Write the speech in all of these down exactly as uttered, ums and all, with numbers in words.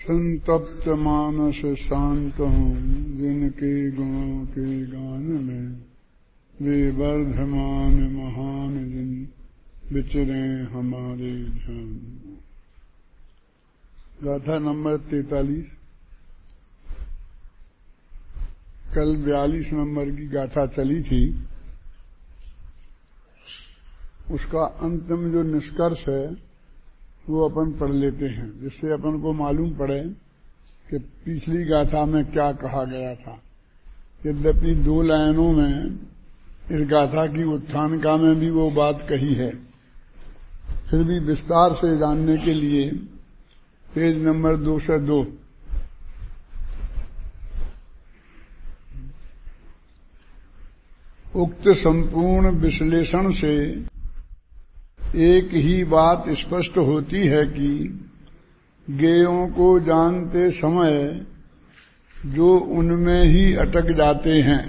संतप्त मानस शांत हूँ जिनके गुणों के गान में, वे वर्धमान महान जिन विचरे हमारे ध्यान। गाथा नंबर तैतालीस। कल बयालीस नंबर की गाथा चली थी, उसका अंतिम जो निष्कर्ष है वो अपन पढ़ लेते हैं, जिससे अपन को मालूम पड़े कि पिछली गाथा में क्या कहा गया था। यद्यपि दो लाइनों में इस गाथा की उत्थानका में भी वो बात कही है, फिर भी विस्तार से जानने के लिए पेज नंबर दो सौ दो उक्त संपूर्ण विश्लेषण से एक ही बात स्पष्ट होती है कि गेयों को जानते समय जो उनमें ही अटक जाते हैं,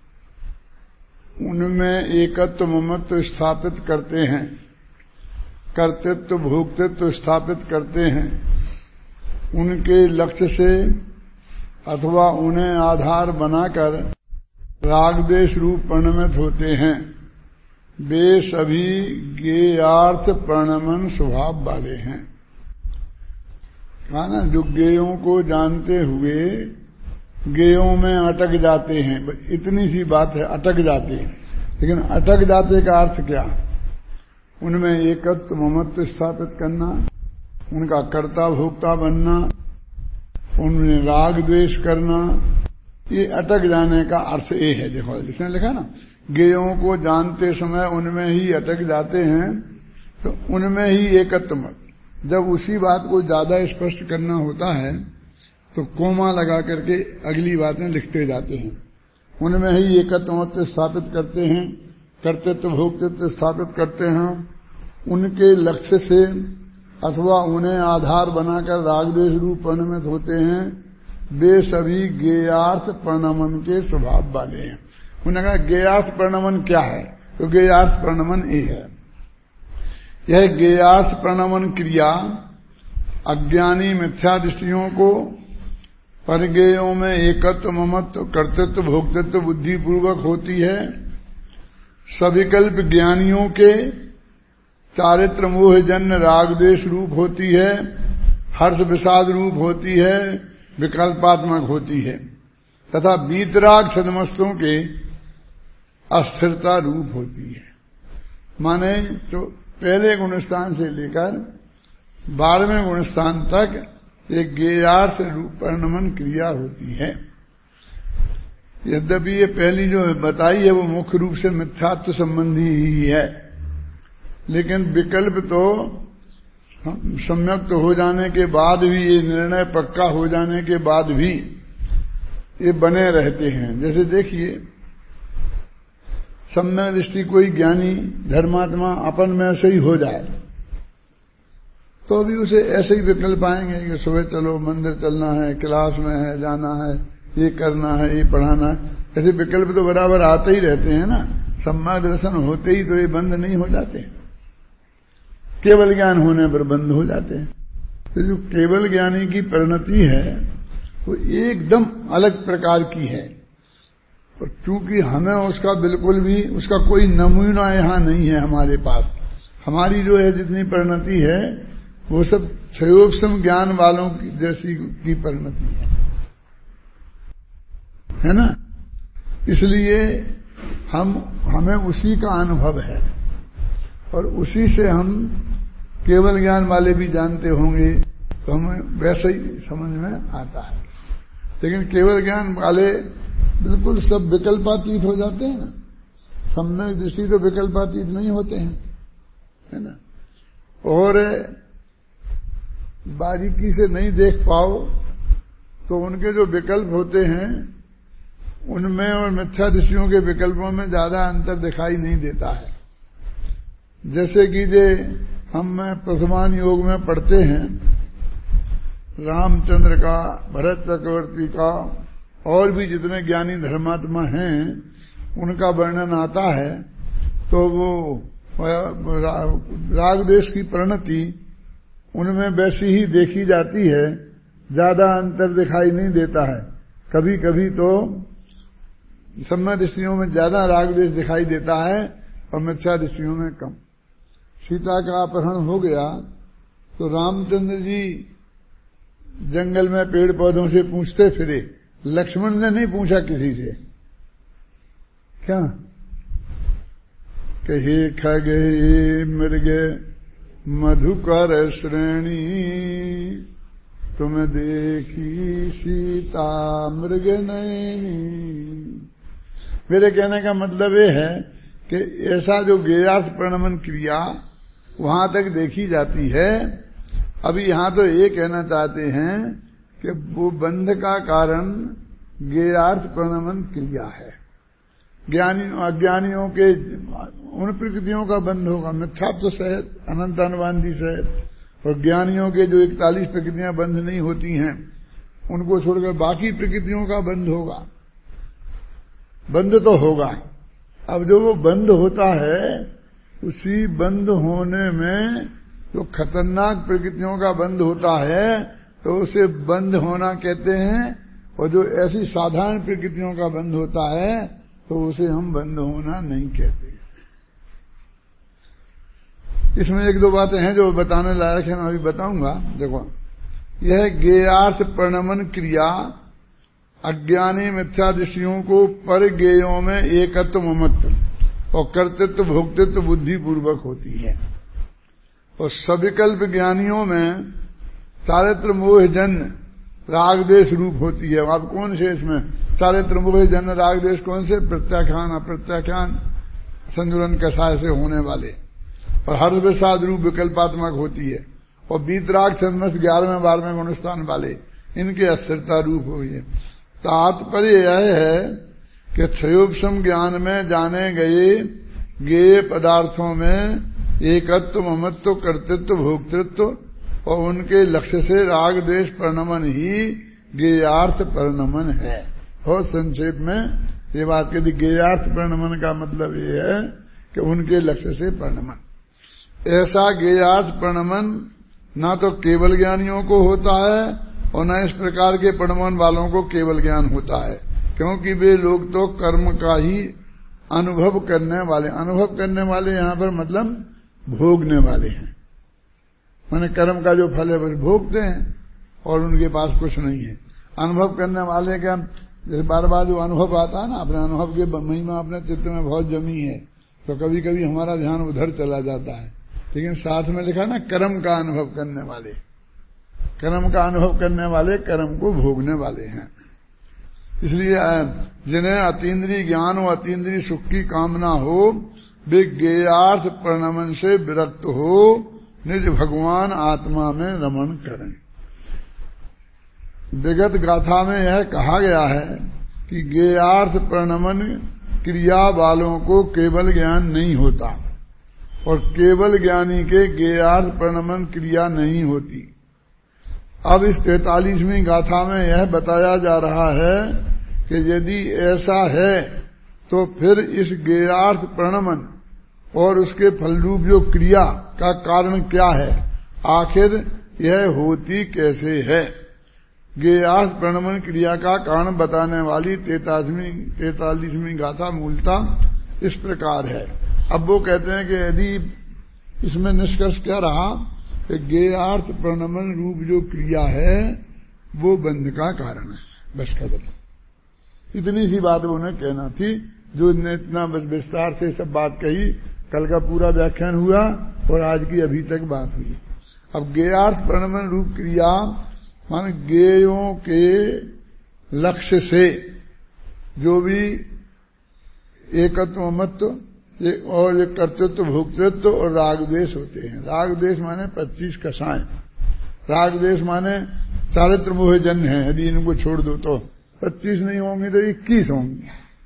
उनमें एकत्व ममत्व स्थापित करते हैं, कर्तृत्व भोक्तृत्व स्थापित करते हैं, उनके लक्ष्य से अथवा उन्हें आधार बनाकर राग द्वेष रूप परिणमित होते हैं, वे सभी गेयार्थ प्रणमन स्वभाव वाले हैं। कहा ना, जो गेयों को जानते हुए गेयों में अटक जाते हैं, इतनी सी बात है, अटक जाते हैं। लेकिन अटक जाते का अर्थ क्या? उनमें एकत्व ममत्व स्थापित करना, उनका कर्ता भोक्ता बनना, उनमें राग द्वेष करना, ये अटक जाने का अर्थ ये है। देखो इसने लिखा ना, गेयों को जानते समय उनमें ही अटक जाते हैं, तो उनमें ही एकत्व मत। जब उसी बात को ज्यादा स्पष्ट करना होता है तो कोमा लगा करके अगली बातें लिखते जाते हैं। उनमें ही एकत्व मत स्थापित करते हैं, कर्तृत्व भोक्तृत्व स्थापित करते हैं, उनके लक्ष्य से अथवा उन्हें आधार बनाकर राग द्वेष रूप परिणमित होते हैं, वे सभी गेयार्थ प्रणमन के स्वभाव वाले हैं। उन्होंने कहा गेयार्थ प्रणमन क्या है? तो गेयार्थ प्रणमन ये है, यह गेयार्थ प्रणमन क्रिया अज्ञानी मिथ्या दृष्टियों को परगेयों में एकत्व ममत्व कर्तृत्व भोक्तृत्व बुद्धिपूर्वक होती है। सविकल्प ज्ञानियों के चारित्र मोहजन्य राग द्वेष रूप होती है, हर्ष विषाद रूप होती है, विकल्पात्मक होती है, तथा वीतराग छदमस्तों के अस्थिरता रूप होती है। माने तो पहले गुणस्थान से लेकर बारहवें गुणस्थान तक एक गेयार्थ रूप परिणमन क्रिया होती है। यद्यपि ये पहली जो बताई है वो मुख्य रूप से मिथ्यात्व संबंधी ही है, लेकिन विकल्प तो सम्यक्त हो जाने के बाद भी, ये निर्णय पक्का हो जाने के बाद भी ये बने रहते हैं। जैसे देखिए, सम्यक दृष्टि कोई ज्ञानी धर्मात्मा अपन में ऐसे ही हो जाए तो भी उसे ऐसे ही विकल्प आएंगे कि सुबह चलो, मंदिर चलना है, क्लास में है जाना है, ये करना है, ये पढ़ाना है, ऐसे विकल्प तो बराबर आते ही रहते हैं ना। सम्यक दर्शन होते ही तो ये बंद नहीं हो जाते, केवल ज्ञान होने पर बंद हो जाते हैं। तो जो केवल ज्ञानी की परिणति है वो एकदम अलग प्रकार की है, और चूंकि हमें उसका बिल्कुल भी उसका कोई नमूना यहां नहीं है हमारे पास। हमारी जो है जितनी परिणति है वो सब क्षयोपम ज्ञान वालों की जैसी की परिणति है, है ना। इसलिए हम हमें उसी का अनुभव है, और उसी से हम केवल ज्ञान वाले भी जानते होंगे तो हमें वैसे ही समझ में आता है। लेकिन केवल ज्ञान वाले बिल्कुल सब विकल्पातीत हो जाते हैं ना, सम्यक दृष्टि तो विकल्पातीत नहीं होते हैं, है ना। और बारीकी से नहीं देख पाओ तो उनके जो विकल्प होते हैं उनमें और मिथ्या दृष्टियों के विकल्पों में ज्यादा अंतर दिखाई नहीं देता है। जैसे कि जे हम प्रथमान योग में पढ़ते हैं, रामचंद्र का, भरत चक्रवर्ती का, और भी जितने ज्ञानी धर्मात्मा हैं उनका वर्णन आता है, तो वो राग द्वेष की परिणति उनमें वैसी ही देखी जाती है ज्यादा अंतर दिखाई नहीं देता है। कभी कभी तो सम्य दृष्टियों में ज्यादा राग द्वेष दिखाई देता है और मिथ्या दृष्टियों में कम। सीता का अपहरण हो गया तो रामचंद्र जी जंगल में पेड़ पौधों से पूछते फिरे, लक्ष्मण ने नहीं पूछा किसी से। क्या कहे खगे मृग मधुकर श्रेणी, तुम देखी सीता मृग नैनी। मेरे कहने का मतलब ये है कि ऐसा जो गेयार्थ प्रणमन क्रिया वहां तक देखी जाती है। अभी यहां तो ये कहना चाहते हैं कि वो बंध का कारण गेयार्थ प्रणमन क्रिया है। ज्ञानी अज्ञानियों के उन प्रकृतियों का बंध होगा, मिथ्यात्व सहित, अनंत अनुबंधी सहित, और ज्ञानियों के जो इकतालीस प्रकृतियां बंध नहीं होती हैं उनको छोड़कर बाकी प्रकृतियों का बंध होगा। बंध तो होगा। अब जो वो बंद होता है उसी बंद होने में जो खतरनाक प्रकृतियों का बंद होता है तो उसे बंद होना कहते हैं, और जो ऐसी साधारण प्रकृतियों का बंद होता है तो उसे हम बंद होना नहीं कहते। इसमें एक दो बातें हैं जो बताने लायक है, मैं अभी बताऊंगा। देखो, यह गेयार्थ प्रणमन क्रिया अज्ञानी मिथ्या दृष्टियों को पर गेयों में एकत्व ममत्व और कर्तृत्व भोक्तृत्व बुद्धि पूर्वक होती है, और सविकल्प ज्ञानियों में चारित्र मोह जन्य राग देश रूप होती है। अब कौन से इसमें चारित्र मोह जन्य राग देश कौन से? प्रत्याख्यान अप्रत्याख्यान संजुलन कषाय से होने वाले, और हर्ष विषाद रूप विकल्पात्मक होती है, और बीतराग छंदस ग्यारहवें बारहवें गुणस्थान वाले इनके अस्थिरता रूप हुई है। तात्पर्य यह है कि क्षयोपम ज्ञान में जाने गए गेय पदार्थों में एकत्व ममत्व कर्तृत्व भोक्तृत्व और उनके लक्ष्य से राग द्वेष प्रणमन ही गेयार्थ प्रणमन है। और संक्षेप में ये बात कहती, गेयार्थ प्रणमन का मतलब ये है कि उनके लक्ष्य से प्रणमन। ऐसा गेयार्थ प्रणमन ना तो केवल ज्ञानियों को होता है और न इस प्रकार के प्रणमन वालों को केवल ज्ञान होता है, क्योंकि वे लोग तो कर्म का ही अनुभव करने वाले, अनुभव करने वाले यहां पर मतलब भोगने वाले हैं। माने कर्म का जो फल है वो भोगते हैं और उनके पास कुछ नहीं है। अनुभव करने वाले का जैसे बार बार जो अनुभव आता है ना, अपने अनुभव की महिमा अपने चित्त में बहुत जमी है, तो कभी कभी हमारा ध्यान उधर चला जाता है। लेकिन साथ में लिखा ना, कर्म का अनुभव करने वाले, कर्म का अनुभव करने वाले कर्म को भोगने वाले हैं। इसलिए जिन्हें अतीन्द्रिय ज्ञान और अतीन्द्रिय सुख की कामना हो, वे गेयार्थ प्रणमन से विरक्त हो निज भगवान आत्मा में रमण करें। विगत गाथा में यह कहा गया है कि गेयार्थ प्रणमन क्रिया वालों को केवल ज्ञान नहीं होता और केवल ज्ञानी के गेयार्थ प्रणमन क्रिया नहीं होती। अब इस तैतालीसवीं गाथा में यह बताया जा रहा है कि यदि ऐसा है तो फिर इस गेयार्थ प्रणमन और उसके फलरूप जो क्रिया का कारण क्या है, आखिर यह होती कैसे है। गेयार्थ प्रणमन क्रिया का कारण बताने वाली तैतालीसवीं तैतालीसवीं गाथा मूलतः इस प्रकार है। अब वो कहते हैं कि यदि इसमें निष्कर्ष क्या रहा कि गेयार्थ प्रणमन रूप जो क्रिया है वो बंध का कारण है। बस खत्म। इतनी सी बात उन्हें कहना थी, जो ने इतना विस्तार से सब बात कही। कल का पूरा व्याख्यान हुआ और आज की अभी तक बात हुई। अब गेयार्थ प्रणमन रूप क्रिया मान गेयों के लक्ष्य से जो भी एकत्व मत्व और ये कर्तृत्व भोक्तृत्व और राग द्वेष होते हैं। राग द्वेष माने पच्चीस कषाएं, राग द्वेष माने चारित्र मोह जन्य है। यदि इनको छोड़ दो तो पच्चीस नहीं होंगे तो इक्कीस होंगे।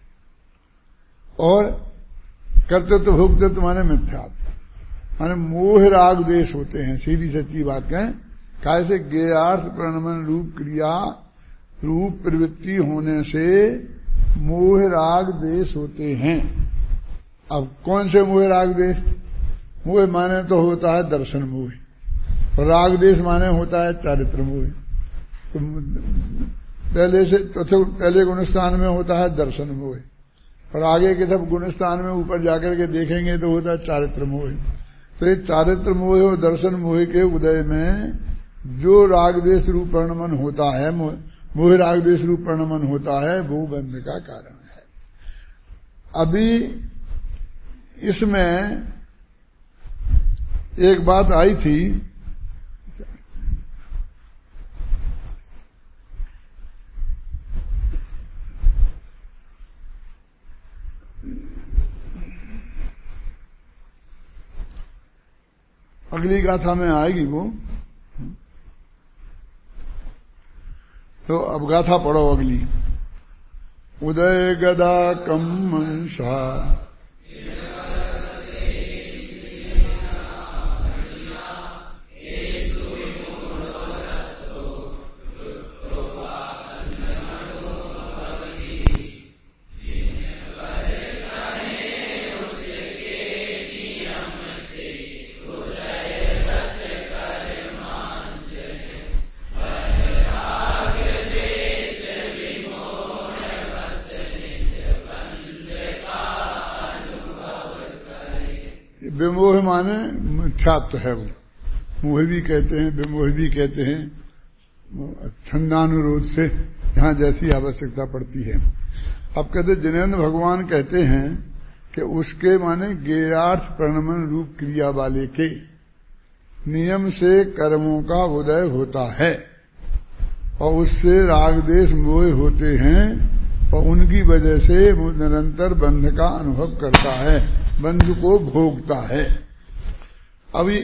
और कर्तृत्व भोक्तृत्व माने मिथ्यात्व माने मोह राग द्वेष होते हैं। सीधी सच्ची बात कहें, कैसे गेयार्थ प्रणमन रूप क्रिया रूप प्रवृत्ति होने से मोह राग द्वेष होते हैं। अब कौन से मोह राग द्वेष? मोह माने तो होता है दर्शन मोह, और राग द्वेष माने होता है चारित्र मोह। तो पहले से तो पहले गुणस्थान में होता है दर्शन मोह, और आगे के सब गुणस्थान में ऊपर जाकर के देखेंगे तो होता है चारित्र मोह। तो ये चारित्र मोह और दर्शन मोह के उदय में जो रागदेश रूप परिणमन होता है, मोह रागदेश रूप परिणमन होता है, वो बंध का कारण है। अभी इसमें एक बात आई थी, अगली गाथा में आएगी वो, तो अब गाथा पढ़ो अगली। उदय गदा कम मनसा विमोह माने मिथ्यात्व है, वो मोह भी कहते हैं, विमोह भी कहते हैं, छंदानुरोध से जहां जैसी आवश्यकता पड़ती है। अब कहते जिनेन्द्र भगवान कहते हैं कि उसके माने गेयार्थ प्रणमन रूप क्रिया वाले के नियम से कर्मों का उदय होता है और उससे रागदेश मोह होते हैं और उनकी वजह से वो निरंतर बंध का अनुभव करता है, बंध को भोगता है। अभी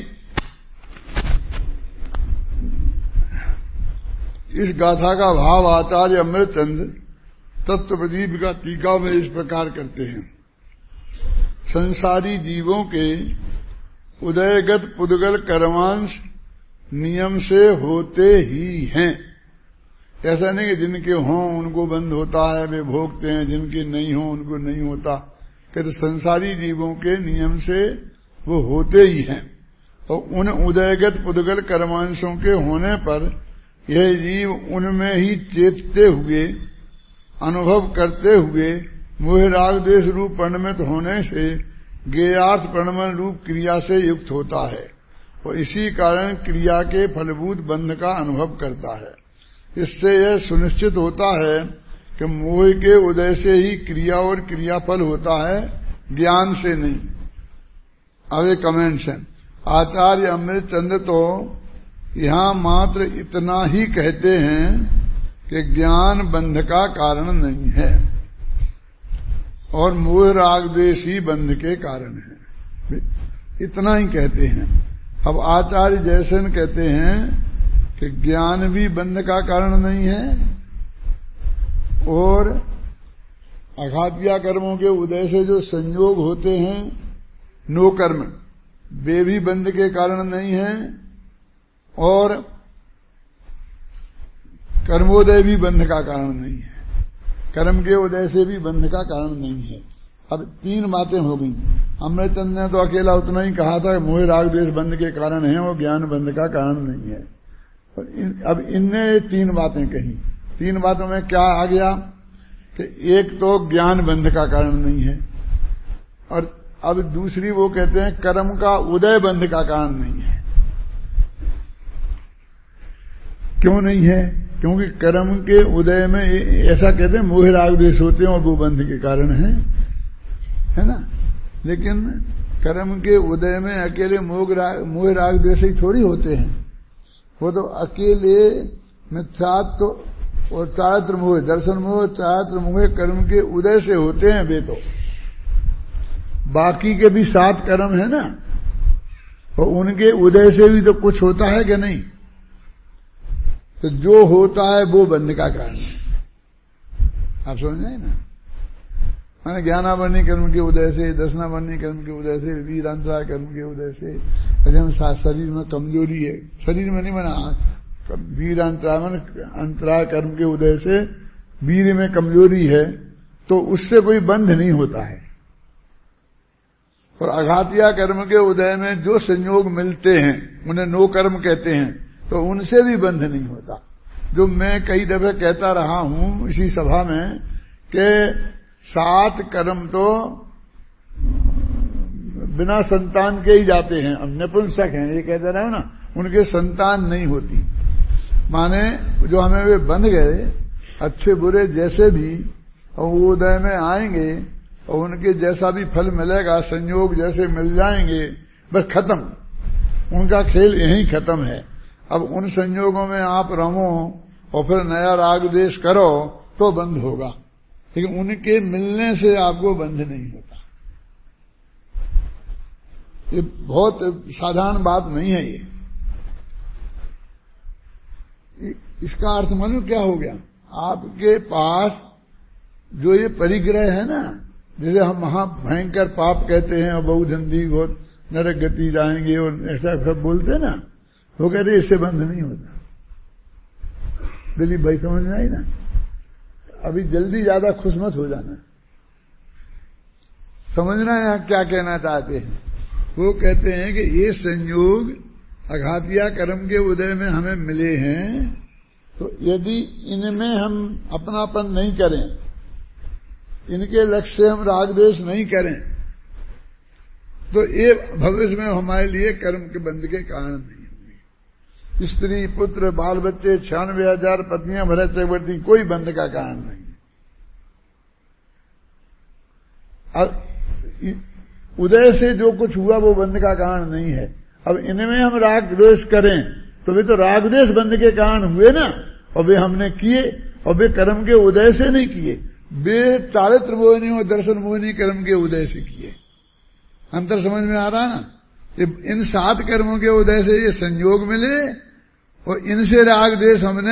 इस गाथा का भाव आचार्य अमृतचंद तत्व प्रदीप का टीका में इस प्रकार करते हैं। संसारी जीवों के उदयगत पुद्गल कर्मांश नियम से होते ही हैं। ऐसा नहीं कि जिनके हों उनको बंद होता है, वे भोगते हैं, जिनके नहीं हों उनको नहीं होता। कहते संसारी जीवों के नियम से वो होते ही हैं और उन उदयगत पुद्गल कर्मांशों के होने पर यह जीव उनमें ही चेतते हुए, अनुभव करते हुए मोह राग देश रूप परिणमित होने से गेयार्थ परिणमन रूप क्रिया से युक्त होता है और इसी कारण क्रिया के फलभूत बंध का अनुभव करता है। इससे यह सुनिश्चित होता है कि मोह के उदय से ही क्रिया और क्रियाफल होता है, ज्ञान से नहीं। अब एक कमेंट्स है, आचार्य अमृतचंद तो यहां मात्र इतना ही कहते हैं कि ज्ञान बंध का कारण नहीं है और मोह राग द्वेष ही बंध के कारण है, इतना ही कहते हैं। अब आचार्य जैसन कहते हैं कि ज्ञान भी बंध का कारण नहीं है और अघातिया कर्मों के उदय से जो संयोग होते हैं नो कर्म, वे भी बंध के कारण नहीं है और कर्मोदय भी बंध का कारण नहीं है, कर्म के उदय से भी बंध का कारण नहीं है। अब तीन बातें हो गई। अमृतचंद ने तो अकेला उतना ही कहा था मोह राग द्वेष बंध के कारण है और ज्ञान बंध का कारण नहीं है। और इन, अब इनने तीन बातें कही। तीन बातों में क्या आ गया कि एक तो ज्ञान बंध का कारण नहीं है और अब दूसरी वो कहते हैं कर्म का उदय बंध का कारण नहीं है। क्यों नहीं है? क्योंकि कर्म के उदय में ऐसा कहते हैं मोह राग द्वेष होते हैं और वो बंध के कारण है, है ना। लेकिन कर्म के उदय में अकेले मोह राग मोह राग द्वेष ही थोड़ी होते हैं, वो तो अकेले मिथ्यात्व और चारित्र मोह, दर्शन मोह, चारित्र मोह कर्म के उदय से होते हैं। वे तो बाकी के भी सात कर्म है ना, और उनके उदय से भी तो कुछ होता है कि नहीं। तो जो होता है वो बंध का कारण है। आप समझ रहे ना, माने ज्ञानावरणी कर्म के उदय से, दसनावरणी कर्म के उदय से, वीरांतरा कर्म के उदय से, शरीर में कमजोरी है, शरीर में नहीं बना, वीरांतरा मन अंतरा कर्म के उदय से वीर में कमजोरी है तो उससे कोई बंध नहीं होता है। और अघातिया कर्म के उदय में जो संयोग मिलते हैं उन्हें नो कर्म कहते हैं, तो उनसे भी बंध नहीं होता। जो मैं कई दफे कहता रहा हूं इसी सभा में कि सात कर्म तो बिना संतान के ही जाते हैं। अब नपुंसक हैं ये कहते रहे ना, उनके संतान नहीं होती, माने जो हमें वे बंध गए अच्छे बुरे जैसे भी, और वो उदय में आएंगे और उनके जैसा भी फल मिलेगा, संयोग जैसे मिल जाएंगे, बस खत्म, उनका खेल यहीं खत्म है। अब उन संयोगों में आप रमो और फिर नया राग द्वेष करो तो बंध होगा, लेकिन उनके मिलने से आपको बंध नहीं होता। ये बहुत साधारण बात नहीं है। ये इसका अर्थ मालूम क्या हो गया? आपके पास जो ये परिग्रह है ना, जैसे हम महा भयंकर पाप कहते हैं और बहुधंधी बहुत नरक गति जाएंगे और ऐसा सब बोलते हैं ना, वो कहते इससे बंध नहीं होता। दिलीप भाई समझ में आई ना? अभी जल्दी ज्यादा खुश मत हो जाना, समझना यहां क्या कहना चाहते हैं। वो कहते हैं कि ये संयोग अघातिया कर्म के उदय में हमें मिले हैं, तो यदि इनमें हम अपनापन नहीं करें, इनके लक्ष्य से हम राग द्वेष नहीं करें, तो ये भविष्य में हमारे लिए कर्म के बंध के कारण नहीं होंगे। स्त्री पुत्र बाल बच्चे छियानवे हजार पत्नियां भरत चक्रवर्ती कोई बंध का कारण नहीं। अब उदय से जो कुछ हुआ वो बंध का कारण नहीं है। अब इनमें हम राग द्वेष करें तो वे तो राग द्वेष बंध के कारण हुए ना, और वे हमने किए, और वे कर्म के उदय से नहीं किए, वे चारित्र मोहिनी और दर्शन मोहिनी कर्म के उदय से किए। अंतर समझ में आ रहा ना? इन सात कर्मों के उदय से ये संयोग मिले और इनसे राग द्वेष हमने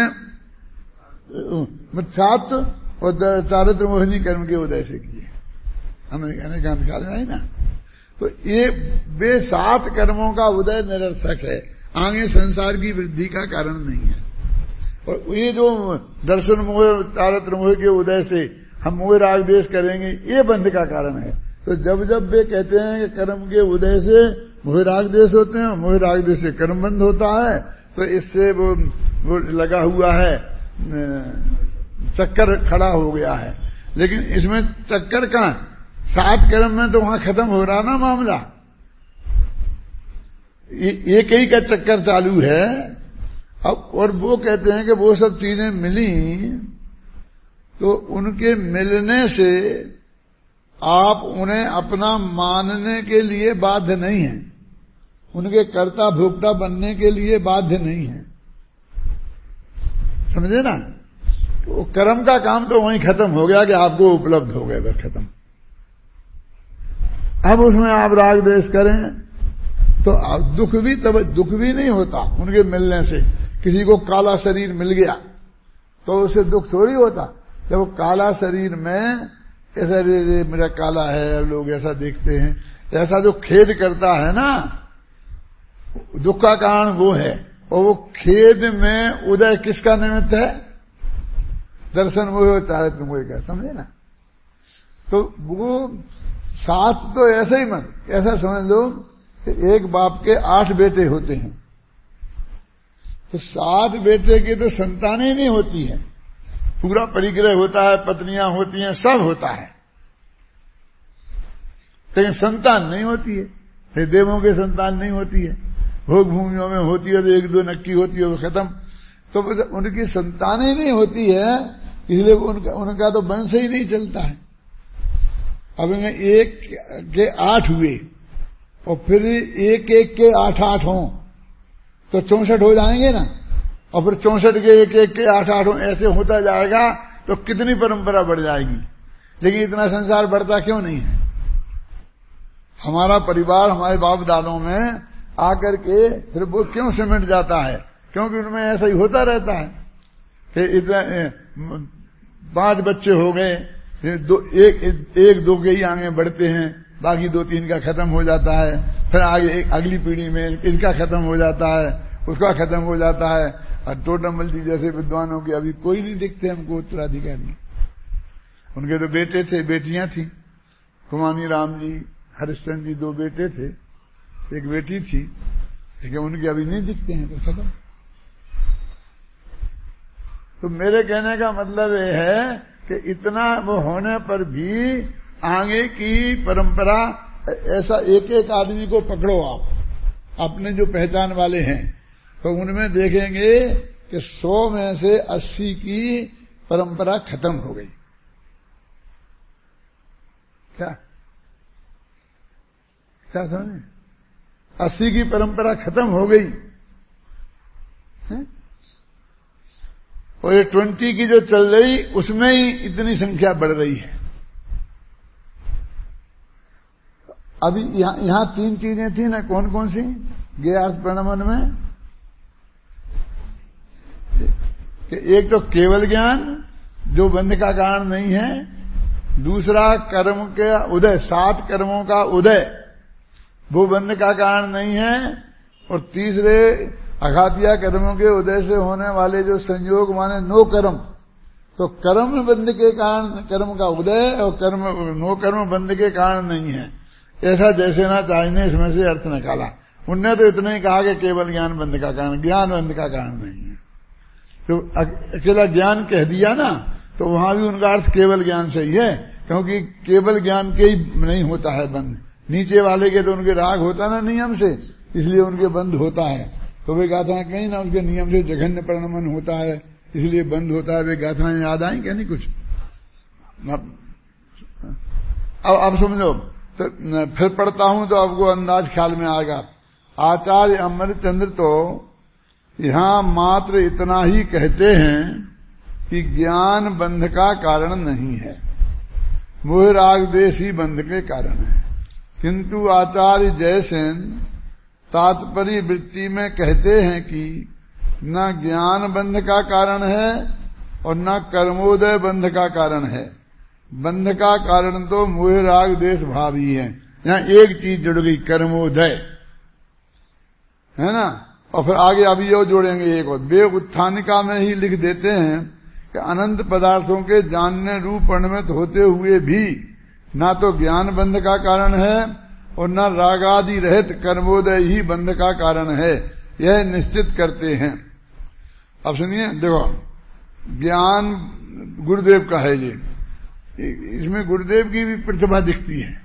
मिथ्यात्व और चारित्र मोहिनी कर्म के उदय से किए। हमें कहने का ख्याल में आई ना? तो ये वे सात कर्मों का उदय निरर्थक है, आगे संसार की वृद्धि का कारण नहीं है। और ये जो दर्शन मोह चारित्र मोह के उदय से हम मोह राग द्वेष करेंगे, ये बंध का कारण है। तो जब जब वे कहते हैं कि कर्म के उदय से मोह राग द्वेष होते हैं, मोह राग द्वेष से कर्म बंध होता है, तो इससे वो, वो लगा हुआ है, चक्कर खड़ा हो गया है। लेकिन इसमें चक्कर कहां? सात कर्म में तो वहां खत्म हो रहा ना मामला, एक ही का चक्कर चालू है। अब और वो कहते हैं कि वो सब चीजें मिली तो उनके मिलने से आप उन्हें अपना मानने के लिए बाध्य नहीं हैं, उनके कर्ता भोक्ता बनने के लिए बाध्य नहीं है, समझे ना? तो कर्म का काम तो वहीं खत्म हो गया कि आपको उपलब्ध हो गया, बस खत्म। अब उसमें आप राग द्वेष करें तो दुख भी तब दुख भी नहीं होता उनके मिलने से। किसी को काला शरीर मिल गया तो उसे दुख थोड़ी होता। जब वो काला शरीर में ऐसा मेरा काला है, लोग ऐसा देखते हैं, ऐसा जो खेद करता है ना, दुख का कारण वो है। और वो खेद में उदय किसका निमित्त है? दर्शन मोह चारित्र मोह का, समझे ना? तो वो साथ तो ऐसे ही मत, ऐसा समझ लो कि एक बाप के आठ बेटे होते हैं, तो सात बेटे की तो संतानें नहीं होती हैं, पूरा परिग्रह होता है, पत्नियां होती हैं, सब होता है, लेकिन संतान नहीं होती है। देवों के संतान नहीं होती है, भोग भूमियों में होती है तो एक दो नक्की होती है, वो खत्म। तो उनकी संतानें नहीं होती है, इसलिए उनका उनका तो वंश ही नहीं चलता है। अब इनमें एक के आठ हुए और फिर एक एक के आठ आठ हों तो चौसठ हो जाएंगे ना, और फिर चौसठ के एक एक के आठ आठ हों, ऐसे होता जाएगा तो कितनी परंपरा बढ़ जाएगी। लेकिन इतना संसार बढ़ता क्यों नहीं है? हमारा परिवार हमारे बाप दादों में आकर के फिर वो क्यों सिमट जाता है? क्योंकि उनमें ऐसा ही होता रहता है कि इतना पांच बच्चे हो गए, दो एक एक दो के ही आगे बढ़ते हैं, बाकी दो तीन का खत्म हो जाता है, फिर आगे एक अगली पीढ़ी में इनका खत्म हो जाता है, उसका खत्म हो जाता है। और टोटमल जी जैसे विद्वानों के अभी कोई नहीं दिखते हमको उत्तराधिकारी। उनके तो बेटे थे, बेटियां थी, कुमानी राम जी, हरिश्चंद्र जी, दो बेटे थे, एक बेटी थी, लेकिन उनके अभी नहीं दिखते हैं, तो खत्म। तो मेरे कहने का मतलब ये है कि इतना वो होने पर भी आगे की परंपरा, ऐसा एक एक आदमी को पकड़ो आप, अपने जो पहचान वाले हैं, तो उनमें देखेंगे कि सौ में से अस्सी की परंपरा खत्म हो गई। क्या क्या समझे? अस्सी की परंपरा खत्म हो गई है? और ये ट्वेंटी की जो चल रही उसमें ही इतनी संख्या बढ़ रही है। अभी यहां यहां तीन चीजें थी ना, कौन कौन सी ज्ञेयार्थ प्रणमन में? कि एक तो केवल ज्ञान जो बंध का कारण नहीं है, दूसरा कर्म के उदय, सात कर्मों का उदय वो बंध का कारण नहीं है, और तीसरे अघातिया कर्मों के उदय से होने वाले जो संयोग माने नो कर्म, तो कर्म बंध के कारण कर्म का उदय और कर्म नो कर्म बंध के कारण नहीं है। ऐसा जैसे ना चाहिए इसमें से अर्थ निकाला। उनने तो इतना ही कहा कि केवल ज्ञान बंध का कारण, ज्ञान बंध का कारण नहीं है। तो अकेला ज्ञान कह दिया ना, तो वहां भी उनका अर्थ केवल ज्ञान सही है, क्योंकि केवल ज्ञान के ही नहीं होता है बंध, नीचे वाले के तो उनके राग होता ना नियम से, इसलिए उनके बंध होता है। तो वे गाथाएं कहीं ना उसके नियम से जघन्य प्रणमन होता है, इसलिए बंद होता है। वे गाथाएं याद आई क्या? नहीं कुछ। अब अब समझो, तो फिर पढ़ता हूं तो आपको अंदाज ख्याल में आएगा। आचार्य अमरचंद्र तो यहां मात्र इतना ही कहते हैं कि ज्ञान बंध का कारण नहीं है, मोह राग देश ही बंध के कारण है। किंतु आचार्य जयसेन तात्पर्य वृत्ति में कहते हैं कि न ज्ञान बंध का कारण है और न कर्मोदय बंध का कारण है। बंध का कारण तो मोह राग देश भाव ही है। यहां एक चीज जुड़ गई, कर्मोदय, है ना। और फिर आगे अभी और जोड़ेंगे एक और। वे उत्थानिका में ही लिख देते हैं कि अनंत पदार्थों के जानने रूप परिणमित होते हुए भी ना तो ज्ञान बंध का कारण है और न रागादि रहित कर्मोदय ही बंध का कारण है, यह निश्चित करते हैं। अब सुनिए, देखो ज्ञान गुरुदेव का है, ये इसमें गुरुदेव की भी प्रतिभा दिखती है।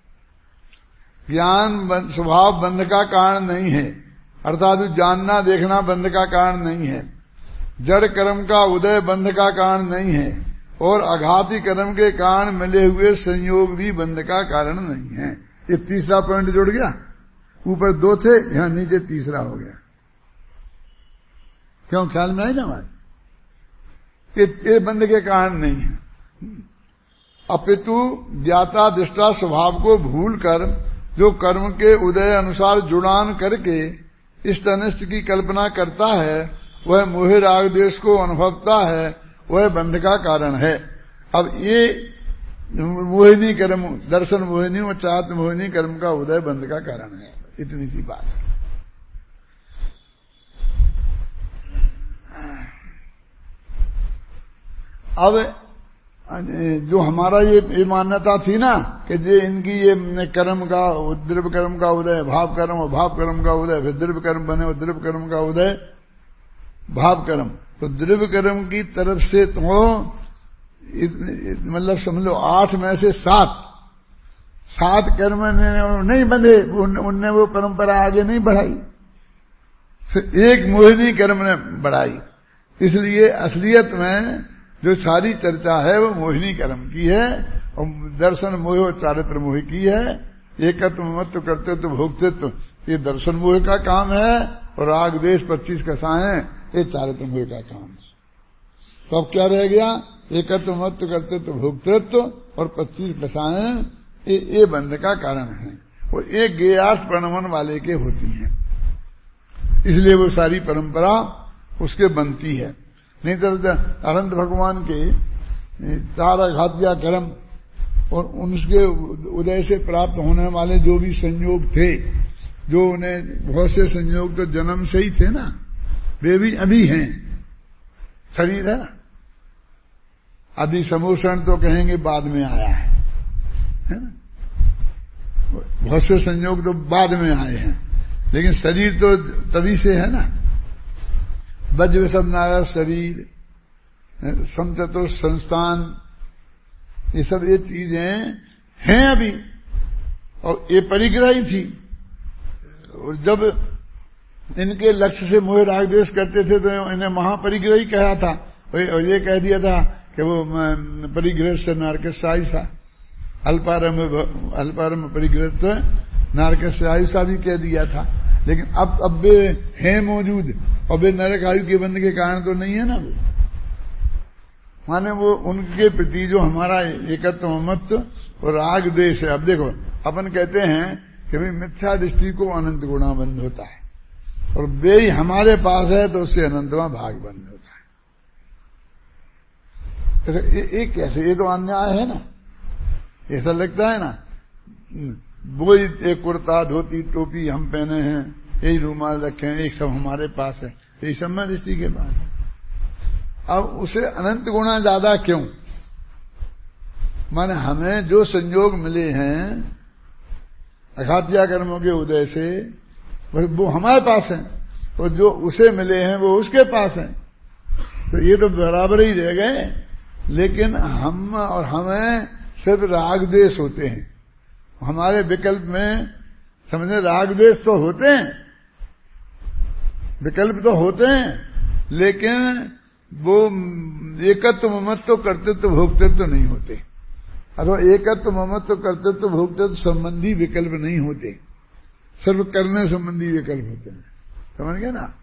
ज्ञान स्वभाव बंध का कारण नहीं है, अर्थात जानना देखना बंध का कारण नहीं है। जड़ कर्म का उदय बंध का कारण नहीं है, और अघाती कर्म के कारण मिले हुए संयोग भी बंध का कारण नहीं है। ये तीसरा पॉइंट जुड़ गया। ऊपर दो थे, यहां नीचे तीसरा हो गया। क्यों? ख्याल में आई ना बात? ये बंध के कारण नहीं है, अपितु ज्ञाता दृष्टा स्वभाव को भूलकर जो कर्म के उदय अनुसार जुड़ान करके इष्ट अनिष्ट की कल्पना करता है, वह मोह राग देश को अनुभवता है, वह बंध का कारण है। अब ये मोहिनी कर्म, दर्शन मोहिनी और चाहत मोहिनी कर्म का उदय बंध का कारण है। इतनी सी बात है। अब जो हमारा ये, ये मान्यता थी ना कि ये इनकी ये कर्म का द्रव्य कर्म का उदय भाव कर्म और भाव कर्म का उदय, फिर द्रव्य कर्म बने और द्रव्य कर्म का उदय भाव कर्म, तो द्रव्य कर्म की तरफ से तो मतलब समझ लो आठ में से सात सात कर्म ने नहीं बंधे, उन, उनने वो परंपरा आगे नहीं बढ़ाई, फिर एक मोहिनी कर्म ने बढ़ाई। इसलिए असलियत में जो सारी चर्चा है वो मोहिनी कर्म की है, और दर्शन मोह और चारित्र मोह की है। एकत्व ममत्व कर्तृत्व भोक्तृत्व ये दर्शन मोह का काम है, और राग देश पच्चीस कसाएं ये चारित्र मोह का काम है। तो अब क्या रह गया? एकत्व ममत्व कर्तृत्व भोक्तृत्व और पच्चीस कसाएं ये, ये बंध का कारण है। वो एक ज्ञेयार्थ प्रणमन वाले के होती हैं, इसलिए वो सारी परंपरा उसके बनती है। नहीं तो अनंत भगवान के चार अघातिया कर्म और उनके उदय से प्राप्त होने वाले जो भी संयोग थे, जो उन्हें बहुत से संयोग तो जन्म से ही थे ना, वे भी अभी हैं। शरीर है ना, अभी समोषण तो कहेंगे बाद में आया है, है ना। बहुत से संयोग तो बाद में आए हैं, लेकिन शरीर तो तभी से है ना। वज्र सब नारा शरीर, समचतुर संस्थान, ये सब ये चीजें हैं अभी, और ये परिग्रही थी। और जब इनके लक्ष्य से मोह राग द्वेष करते थे तो इन्हें महापरिग्रही कहा था, और ये कह दिया था कि वो परिग्रह से नारकस आयुषा, अल्पारम अल्पारम परिग्रह नारकस आयुषा भी कह दिया था। लेकिन अब अब वे हैं मौजूद, और वे नरक आयु के बंध के कारण तो नहीं है ना। वो माने वो उनके प्रति जो हमारा एकत्व ममत्व और राग द्वेष है। अब देखो, अपन कहते हैं कि भाई मिथ्या दृष्टि को अनंत गुणा बंध होता है, और वे ही हमारे पास है तो उससे अनंतवा भाग बंद होता है। ये कैसे? ये तो अन्याय है ना। ऐसा लगता है ना, वो एक कुर्ता धोती टोपी हम पहने हैं, यही रूमाल रखे हैं, एक सब हमारे पास है, यही सब में दृष्टि के पास है। अब उसे अनंत गुणा ज्यादा क्यों? माने हमें जो संयोग मिले हैं अघातिया कर्मों के उदय से, वो हमारे पास है, और जो उसे मिले हैं वो उसके पास है। तो ये तो बराबर ही रह गए। लेकिन हम और हमें सिर्फ राग द्वेष होते हैं। हमारे विकल्प में समझे राग द्वेष तो होते हैं, विकल्प तो होते हैं, लेकिन वो एकत्व ममत्व कर्तृत्व भोक्तृत्व नहीं होते, अथवा एकत्व ममत्व कर्तृत्व भोक्तृत्व संबंधी विकल्प नहीं होते, सिर्फ करने संबंधी विकल्प होते हैं। समझ गए ना?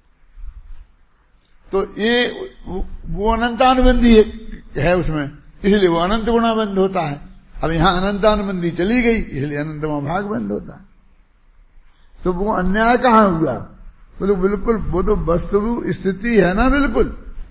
तो ये वो अनंतानुबंधी है उसमें, इसलिए वो अनंत गुणा बंद होता है। अब यहां अनंतानुबंधी चली गई, इसलिए अनंतमा भाग बंद होता है। तो वो अन्याय कहां हुआ? बोलो बिल्कुल, वो तो वस्तु स्थिति है ना, बिल्कुल।